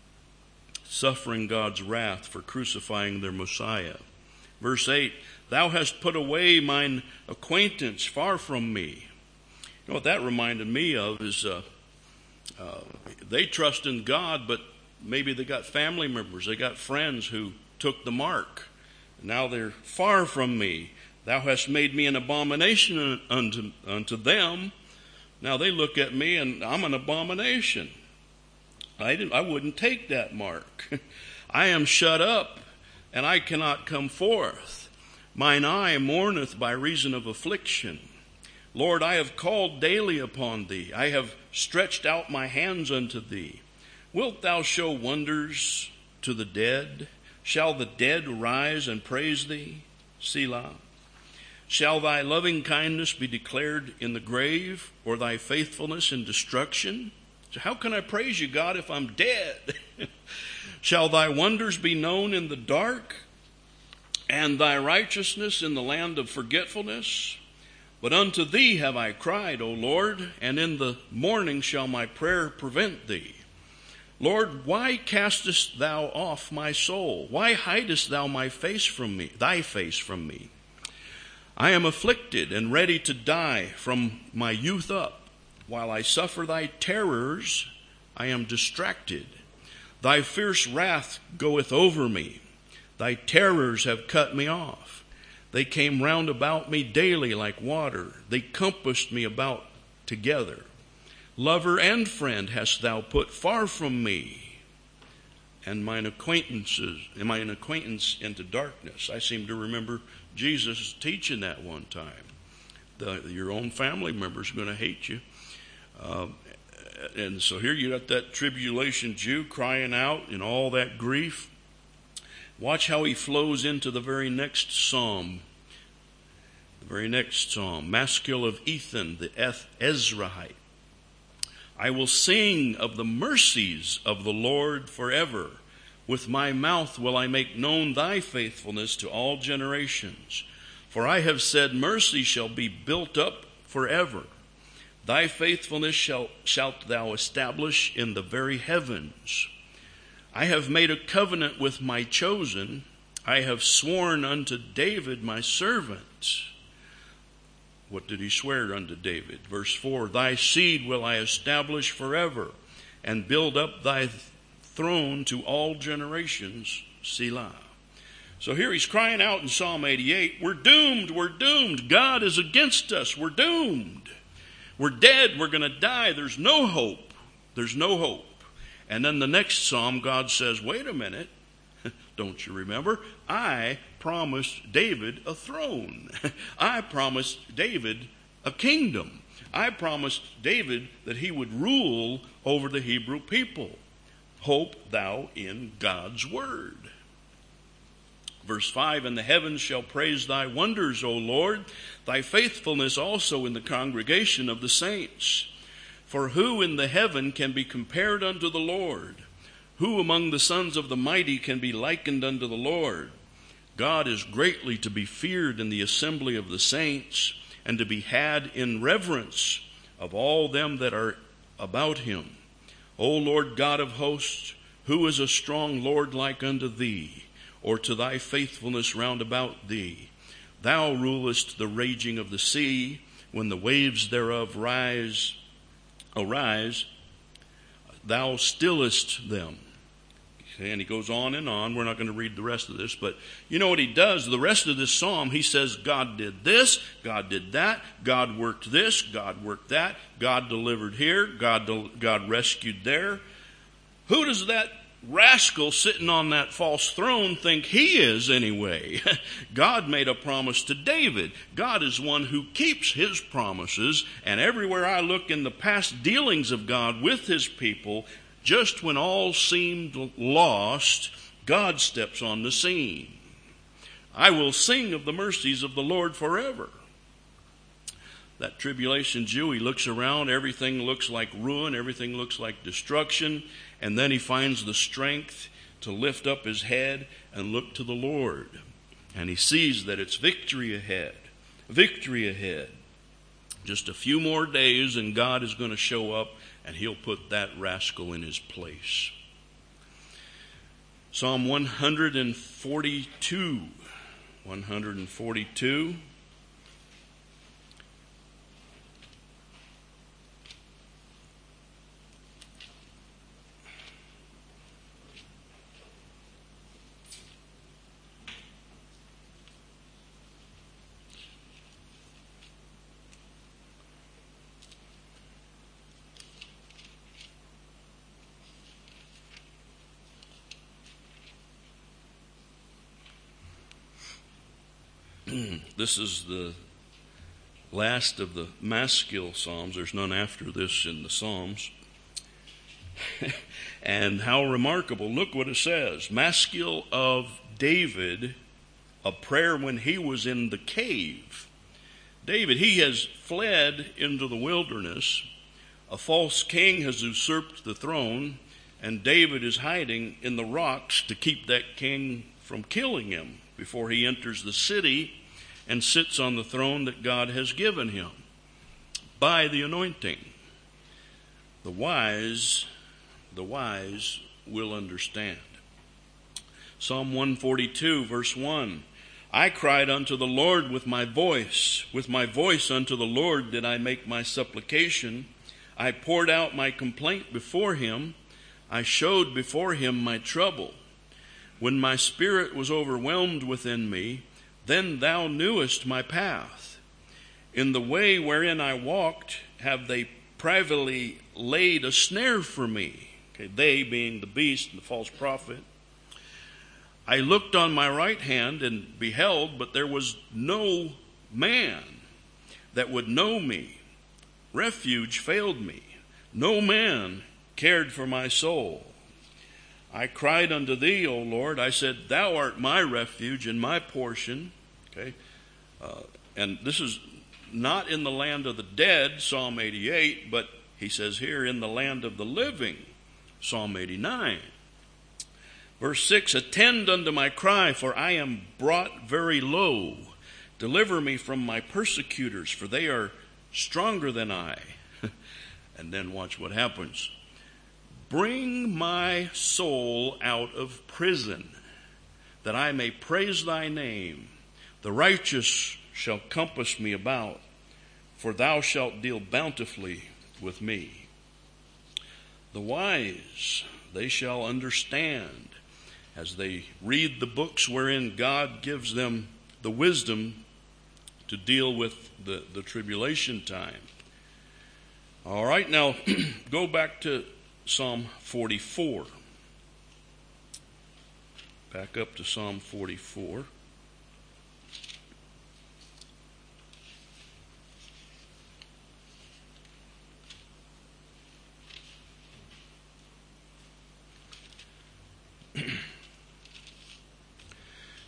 suffering God's wrath for crucifying their Messiah. Verse eight, thou hast put away mine acquaintance far from me. You know what that reminded me of is uh, uh, they trust in God, but maybe they got family members, they got friends who took the mark. Now they're far from me. Thou hast made me an abomination unto, unto them. Now they look at me and I'm an abomination. I didn't, I wouldn't take that mark. I am shut up and I cannot come forth. Mine eye mourneth by reason of affliction. Lord, I have called daily upon thee. I have stretched out my hands unto thee. Wilt thou show wonders to the dead? Shall the dead rise and praise thee? Selah. Shall thy loving kindness be declared in the grave, or thy faithfulness in destruction? So how can I praise you, God, if I'm dead? Shall thy wonders be known in the dark, and thy righteousness in the land of forgetfulness? But unto thee have I cried, O Lord, and in the morning shall my prayer prevent thee. Lord, why castest thou off my soul? Why hidest thou my face from me, thy face from me? I am afflicted and ready to die from my youth up. While I suffer thy terrors, I am distracted. Thy fierce wrath goeth over me. Thy terrors have cut me off. They came round about me daily like water. They compassed me about together. Lover and friend hast thou put far from me, and mine acquaintances, and mine acquaintance into darkness. I seem to remember Jesus teaching that one time. The, your own family members are going to hate you. Uh, and so here you got that tribulation Jew crying out in all that grief. Watch how he flows into the very next psalm. The very next psalm. Maskil of Ethan, the Ezrahite. I will sing of the mercies of the Lord forever. With my mouth will I make known thy faithfulness to all generations. For I have said, mercy shall be built up forever. Thy faithfulness shall, shalt thou establish in the very heavens. I have made a covenant with my chosen. I have sworn unto David my servant. What did he swear unto David? Verse four, thy seed will I establish forever, and build up thy throne to all generations. Selah. So here he's crying out in Psalm eighty-eight, we're doomed, we're doomed. God is against us, we're doomed. We're dead, we're going to die. There's no hope. There's no hope. And then the next psalm, God says, wait a minute. Don't you remember? I promised David a throne. I promised David a kingdom. I promised David that he would rule over the Hebrew people. Hope thou in God's word. Verse five, and the heavens shall praise thy wonders, O Lord, thy faithfulness also in the congregation of the saints. For who in the heaven can be compared unto the Lord? Who among the sons of the mighty can be likened unto the Lord? God is greatly to be feared in the assembly of the saints, and to be had in reverence of all them that are about him. O Lord God of hosts, who is a strong Lord like unto thee, or to thy faithfulness round about thee? Thou rulest the raging of the sea, when the waves thereof rise, arise, thou stillest them. And he goes on and on. We're not going to read the rest of this, but you know what he does? The rest of this psalm, he says, God did this, God did that, God worked this, God worked that, God delivered here, God, God rescued there. Who does that rascal sitting on that false throne think he is anyway? God made a promise to David. God is one who keeps his promises, and everywhere I look in the past dealings of God with his people, just when all seemed lost, God steps on the scene. I will sing of the mercies of the Lord forever. That tribulation Jew, he looks around, everything looks like ruin, everything looks like destruction, and then he finds the strength to lift up his head and look to the Lord. And he sees that it's victory ahead, victory ahead. Just a few more days and God is going to show up, and he'll put that rascal in his place. Psalm one forty-two. one forty-two. This is the last of the Maskil Psalms. There's none after this in the Psalms. And how remarkable. Look what it says. Maskil of David, a prayer when he was in the cave. David, he has fled into the wilderness. A false king has usurped the throne, and David is hiding in the rocks to keep that king from killing him before he enters the city and sits on the throne that God has given him by the anointing. The wise, the wise will understand. Psalm one forty-two, verse one. I cried unto the Lord with my voice. With my voice unto the Lord did I make my supplication. I poured out my complaint before him. I showed before him my trouble. When my spirit was overwhelmed within me, then thou knewest my path. In the way wherein I walked have they privately laid a snare for me. Okay, they being the beast and the false prophet. I looked on my right hand and beheld, but there was no man that would know me. Refuge failed me. No man cared for my soul. I cried unto thee, O Lord. I said, thou art my refuge and my portion. Okay, uh, and this is not in the land of the dead, Psalm eighty-eight, but he says here in the land of the living, Psalm eighty-nine. Verse six, attend unto my cry, for I am brought very low. Deliver me from my persecutors, for they are stronger than I. And then watch what happens. Bring my soul out of prison, that I may praise thy name. The righteous shall compass me about, for thou shalt deal bountifully with me. The wise, they shall understand as they read the books wherein God gives them the wisdom to deal with the, the tribulation time. All right, now go back to Psalm forty-four. Back up to Psalm forty-four.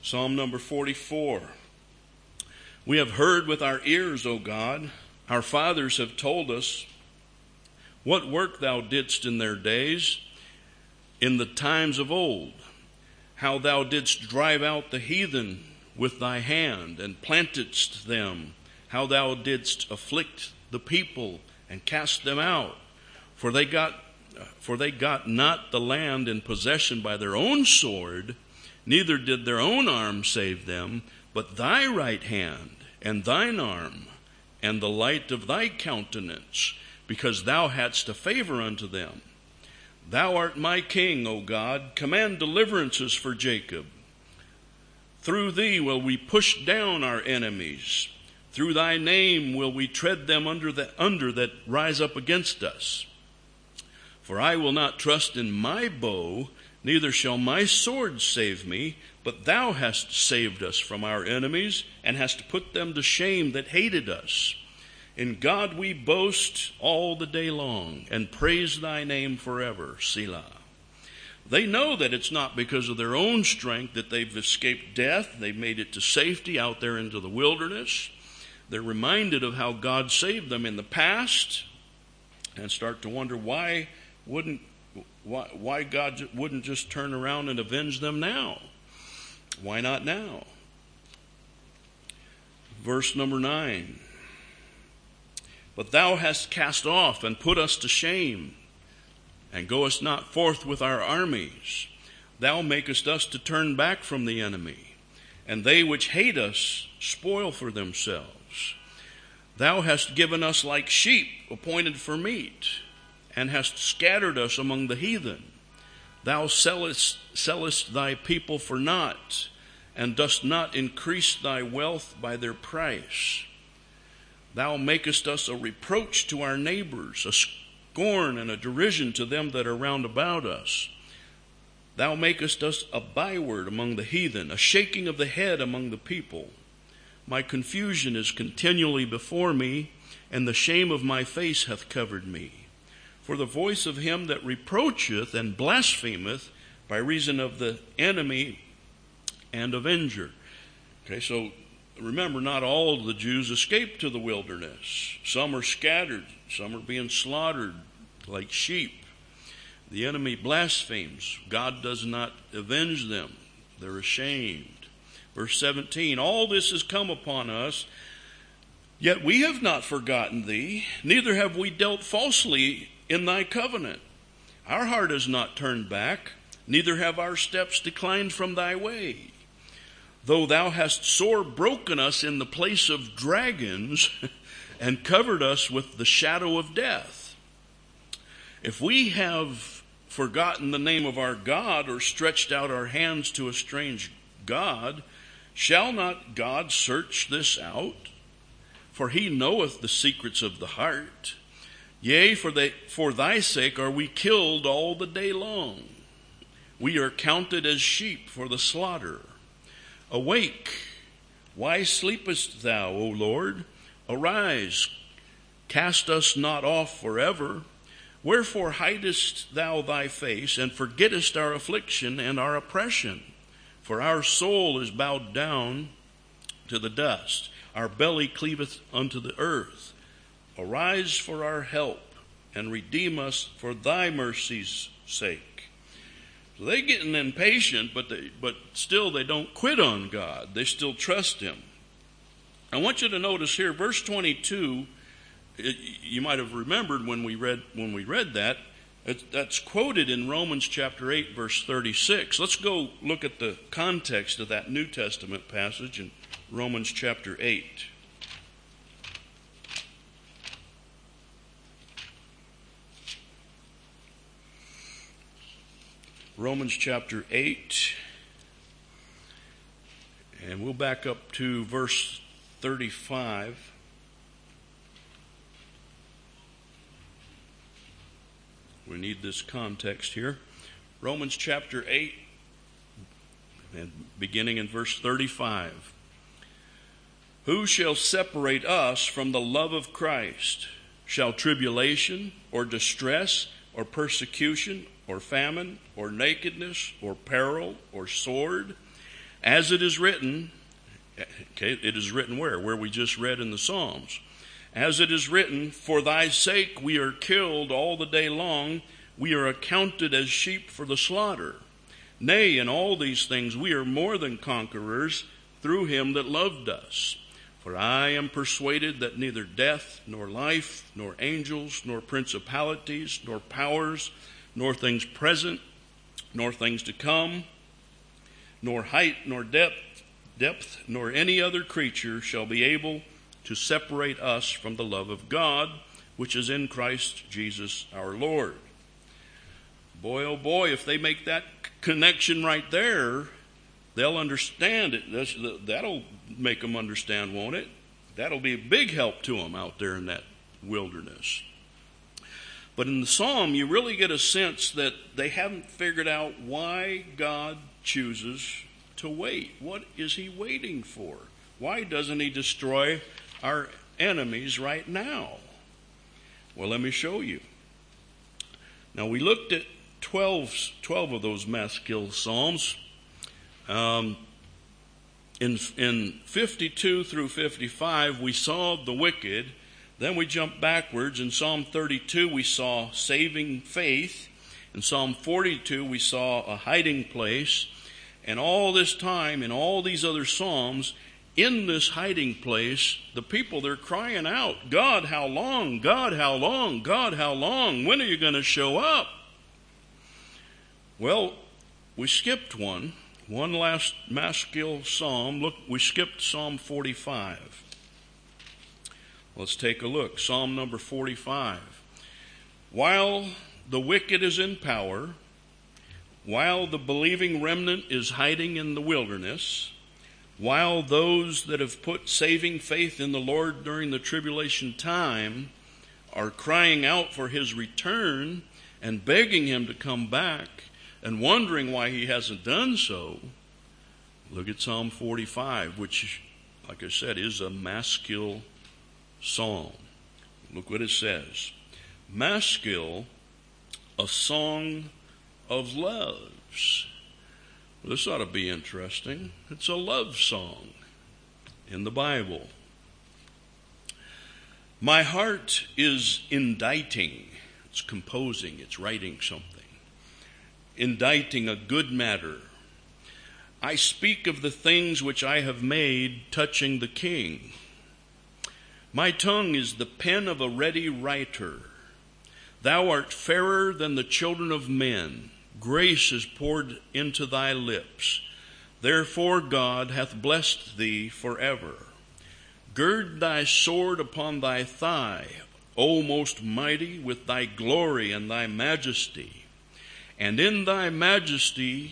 Psalm number forty-four. We have heard with our ears, O God, our fathers have told us what work thou didst in their days, in the times of old, how thou didst drive out the heathen with thy hand, and plantedst them, how thou didst afflict the people and cast them out. For they got for they got not the land in possession by their own sword, neither did their own arm save them, but thy right hand and thine arm, and the light of thy countenance, because thou hadst a favor unto them. Thou art my king, O God. Command deliverances for Jacob. Through thee will we push down our enemies. Through thy name will we tread them under, the, under that rise up against us. For I will not trust in my bow, neither shall my sword save me, but thou hast saved us from our enemies, and hast put them to shame that hated us. In God we boast all the day long, and praise thy name forever. Selah. They know that it's not because of their own strength that they've escaped death. They've made it to safety out there into the wilderness. They're reminded of how God saved them in the past, and start to wonder why wouldn't why, why God wouldn't just turn around and avenge them now. Why not now? Verse number nine. But thou hast cast off and put us to shame, and goest not forth with our armies. Thou makest us to turn back from the enemy, and they which hate us spoil for themselves. Thou hast given us like sheep appointed for meat, and hast scattered us among the heathen. Thou sellest, sellest thy people for naught, and dost not increase thy wealth by their price. Thou makest us a reproach to our neighbors, a scorn and a derision to them that are round about us. Thou makest us a byword among the heathen, a shaking of the head among the people. My confusion is continually before me, and the shame of my face hath covered me. For the voice of him that reproacheth and blasphemeth by reason of the enemy and avenger. Okay, so remember, not all of the Jews escaped to the wilderness. Some are scattered. Some are being slaughtered like sheep. The enemy blasphemes. God does not avenge them. They're ashamed. Verse seventeen, all this has come upon us, yet we have not forgotten thee, neither have we dealt falsely in thy covenant. Our heart has not turned back, neither have our steps declined from thy way. Though thou hast sore broken us in the place of dragons, and covered us with the shadow of death. If we have forgotten the name of our God, or stretched out our hands to a strange God, shall not God search this out? For he knoweth the secrets of the heart. Yea, for, they, for thy sake are we killed all the day long. We are counted as sheep for the slaughter. Awake, why sleepest thou, O Lord? Arise, cast us not off forever. Wherefore hidest thou thy face, and forgettest our affliction and our oppression? For our soul is bowed down to the dust, our belly cleaveth unto the earth. Arise for our help, and redeem us for thy mercy's sake. So they're getting impatient, but they, but still they don't quit on God. They still trust him. I want you to notice here, verse twenty-two. It, you might have remembered when we read when we read that. It, that's quoted in Romans chapter eight, verse thirty-six. Let's go look at the context of that New Testament passage in Romans chapter eight. Romans chapter eight, and we'll back up to verse thirty-five. We need this context here. Romans chapter eight, and beginning in verse thirty-five. Who shall separate us from the love of Christ? Shall tribulation, or distress, or persecution, or famine, or nakedness, or peril, or sword? As it is written, okay, it is written where? Where we just read in the Psalms. As it is written, for thy sake we are killed all the day long. We are accounted as sheep for the slaughter. Nay, in all these things we are more than conquerors through him that loved us. For I am persuaded that neither death, nor life, nor angels, nor principalities, nor powers, nor things present, nor things to come, nor height, nor depth, depth, nor any other creature shall be able to separate us from the love of God, which is in Christ Jesus our Lord. Boy, oh boy, if they make that connection right there, they'll understand it. That'll make them understand, won't it? That'll be a big help to them out there in that wilderness. But in the psalm, you really get a sense that they haven't figured out why God chooses to wait. What is he waiting for? Why doesn't he destroy our enemies right now? Well, let me show you. Now, we looked at twelve, twelve of those Maskil Psalms. Um, in, in fifty-two through fifty-five, we saw the wicked. Then we jumped backwards. In Psalm thirty-two, we saw saving faith. In Psalm forty-two, we saw a hiding place. And all this time, in all these other Psalms, in this hiding place, the people, they're crying out, God, how long? God, how long? God, how long? When are you going to show up? Well, we skipped one. One last Maskil Psalm. Look, we skipped Psalm forty-five. Let's take a look. Psalm number forty-five. While the wicked is in power, while the believing remnant is hiding in the wilderness, while those that have put saving faith in the Lord during the tribulation time are crying out for his return and begging him to come back and wondering why he hasn't done so, look at Psalm forty-five, which, like I said, is a Maskil Psalm. Look what it says. Maskil, a song of loves. This ought to be interesting. It's a love song in the Bible. My heart is inditing. It's composing. It's writing something. Inditing a good matter. I speak of the things which I have made touching the king. My tongue is the pen of a ready writer. Thou art fairer than the children of men. Grace is poured into thy lips. Therefore God hath blessed thee forever. Gird thy sword upon thy thigh, O most mighty, with thy glory and thy majesty. And in thy majesty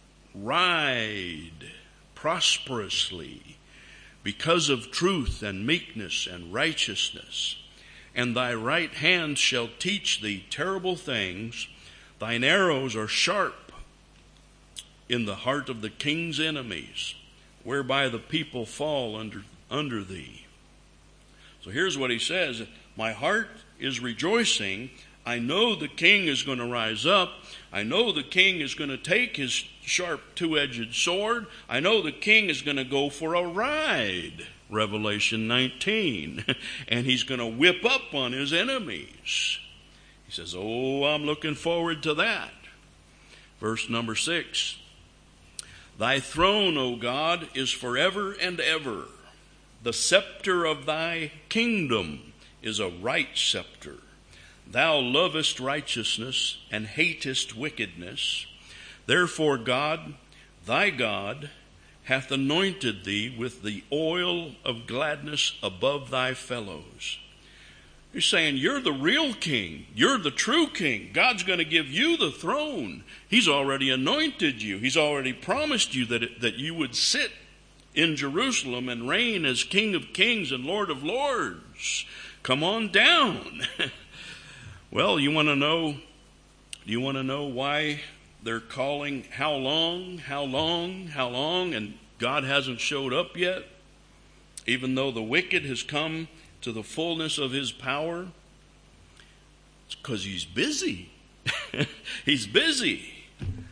ride prosperously, because of truth and meekness and righteousness. And thy right hand shall teach thee terrible things. Thine arrows are sharp in the heart of the king's enemies, whereby the people fall under, under thee. So here's what he says. My heart is rejoicing. I know the king is going to rise up. I know the king is going to take his sharp two-edged sword. I know the king is going to go for a ride, Revelation nineteen, and he's going to whip up on his enemies. He says, oh, I'm looking forward to that. Verse number six. Thy throne, O God, is forever and ever. The scepter of thy kingdom is a right scepter. Thou lovest righteousness and hatest wickedness. Therefore God, thy God, hath anointed thee with the oil of gladness above thy fellows. He's saying, you're the real king. You're the true king. God's going to give you the throne. He's already anointed you. He's already promised you that, it, that you would sit in Jerusalem and reign as King of Kings and Lord of Lords. Come on down. Well, you want to know, do you want to know why they're calling how long, how long, how long, and God hasn't showed up yet? Even though the wicked has come to the fullness of his power? It's because he's busy. He's busy. And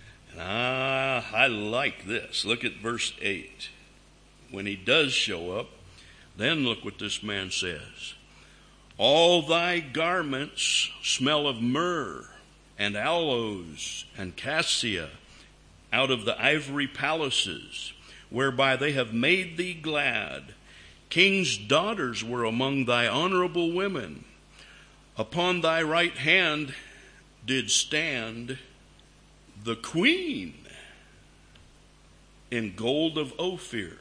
Ah, I like this. Look at verse eight. When he does show up, then look what this man says. All thy garments smell of myrrh and aloes and cassia out of the ivory palaces, whereby they have made thee glad. King's daughters were among thy honorable women. Upon thy right hand did stand the queen in gold of Ophir.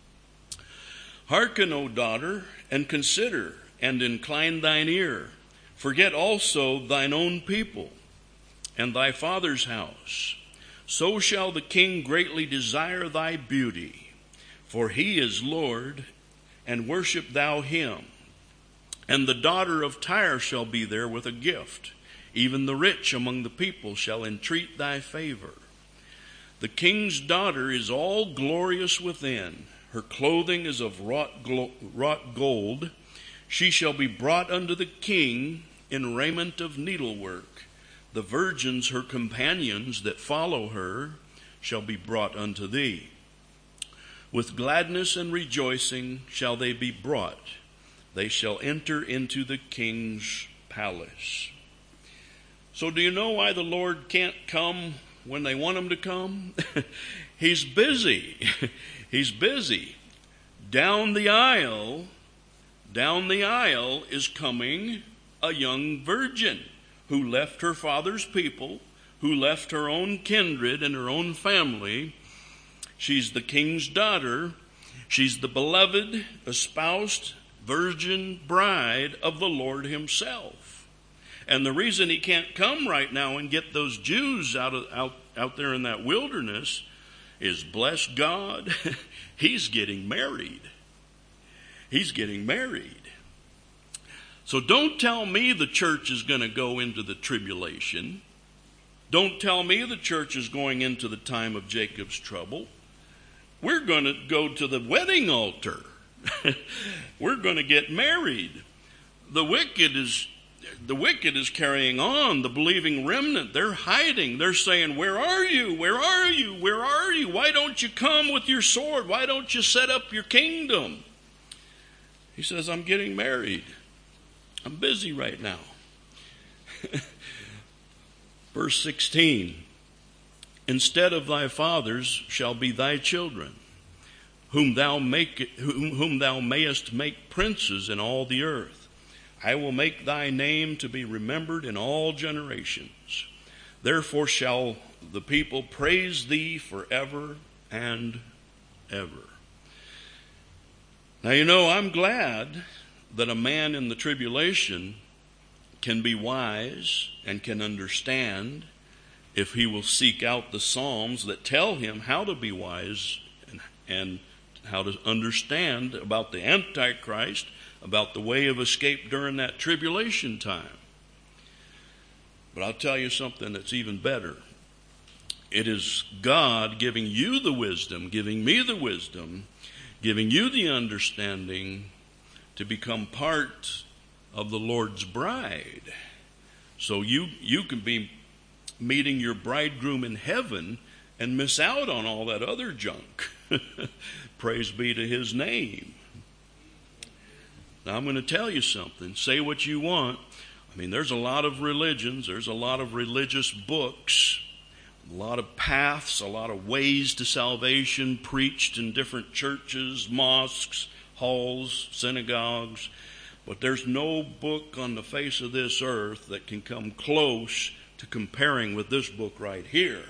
Hearken, O daughter, and consider, and incline thine ear. Forget also thine own people and thy father's house. So shall the king greatly desire thy beauty, for he is Lord, and worship thou him. And the daughter of Tyre shall be there with a gift. Even the rich among the people shall entreat thy favor. The king's daughter is all glorious within. Her clothing is of wrought, glo- wrought gold. She shall be brought unto the king in raiment of needlework. The virgins, her companions that follow her, shall be brought unto thee. With gladness and rejoicing shall they be brought. They shall enter into the king's palace. So do you know why the Lord can't come when they want him to come? He's busy. He's busy. Down the aisle, down the aisle is coming a young virgin who left her father's people, who left her own kindred and her own family. She's the king's daughter. She's the beloved, espoused, virgin bride of the Lord himself. And the reason he can't come right now and get those Jews out of out, out there in that wilderness is, bless God, he's getting married. He's getting married. So don't tell me the church is going to go into the tribulation. Don't tell me the church is going into the time of Jacob's trouble. We're going to go to the wedding altar. We're going to get married. The wicked is the wicked is carrying on. The believing remnant, they're hiding. They're saying, where are you? Where are you? Where are you? Why don't you come with your sword? Why don't you set up your kingdom? He says, I'm getting married. I'm busy right now. Verse sixteen. Instead of thy fathers shall be thy children, whom thou make whom, whom thou mayest make princes in all the earth. I will make thy name to be remembered in all generations. Therefore shall the people praise thee forever and ever. Now, you know, I'm glad that a man in the tribulation can be wise and can understand if he will seek out the Psalms that tell him how to be wise and, and how to understand about the Antichrist, about the way of escape during that tribulation time. But I'll tell you something that's even better. It is God giving you the wisdom, giving me the wisdom, giving you the understanding to become part of the Lord's bride. So you, you can be meeting your bridegroom in heaven and miss out on all that other junk. Praise be to his name. Now I'm going to tell you something. Say what you want. I mean, there's a lot of religions. There's a lot of religious books, a lot of paths, a lot of ways to salvation preached in different churches, mosques, halls, synagogues. But there's no book on the face of this earth that can come close to comparing with this book right here.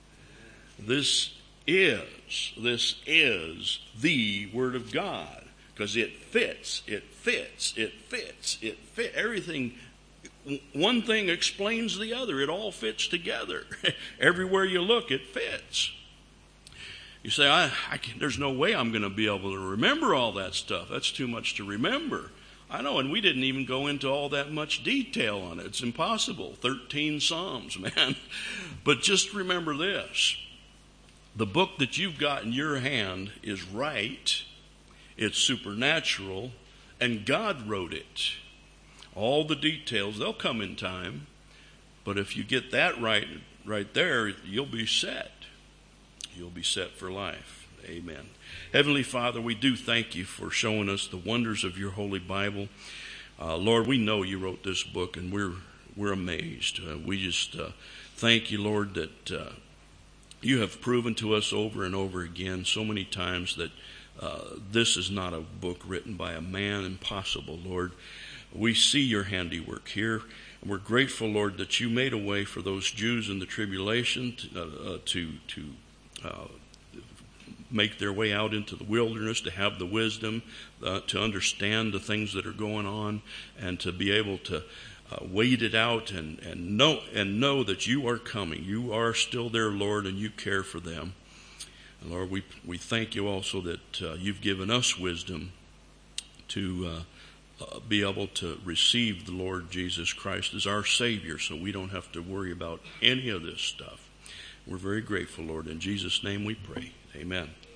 This is, this is the Word of God, because it fits, it fits, it fits, it fits. Everything, one thing explains the other. It all fits together. Everywhere you look, it fits. You say, I, I can, there's no way I'm going to be able to remember all that stuff. That's too much to remember. I know, and we didn't even go into all that much detail on it. It's impossible. thirteen Psalms, man. But just remember this. The book that you've got in your hand is right. It's supernatural. And God wrote it. All the details, they'll come in time. But if you get that right, right there, you'll be set. you'll be set for life. Amen. Heavenly Father, we do thank you for showing us the wonders of your Holy Bible. Uh, Lord, we know you wrote this book, and we're we're amazed. Uh, we just uh, thank you, Lord, that uh, you have proven to us over and over again so many times that uh, this is not a book written by a man. Impossible, Lord. We see your handiwork here. And we're grateful, Lord, that you made a way for those Jews in the tribulation to uh, to, to uh, make their way out into the wilderness, to have the wisdom uh, to understand the things that are going on, and to be able to uh, wait it out and, and know and know that you are coming. You are still there, Lord, and you care for them. And Lord, we we thank you also that uh, you've given us wisdom to uh, uh, be able to receive the Lord Jesus Christ as our Savior, so we don't have to worry about any of this stuff. We're very grateful, Lord. In Jesus' name we pray. Amen.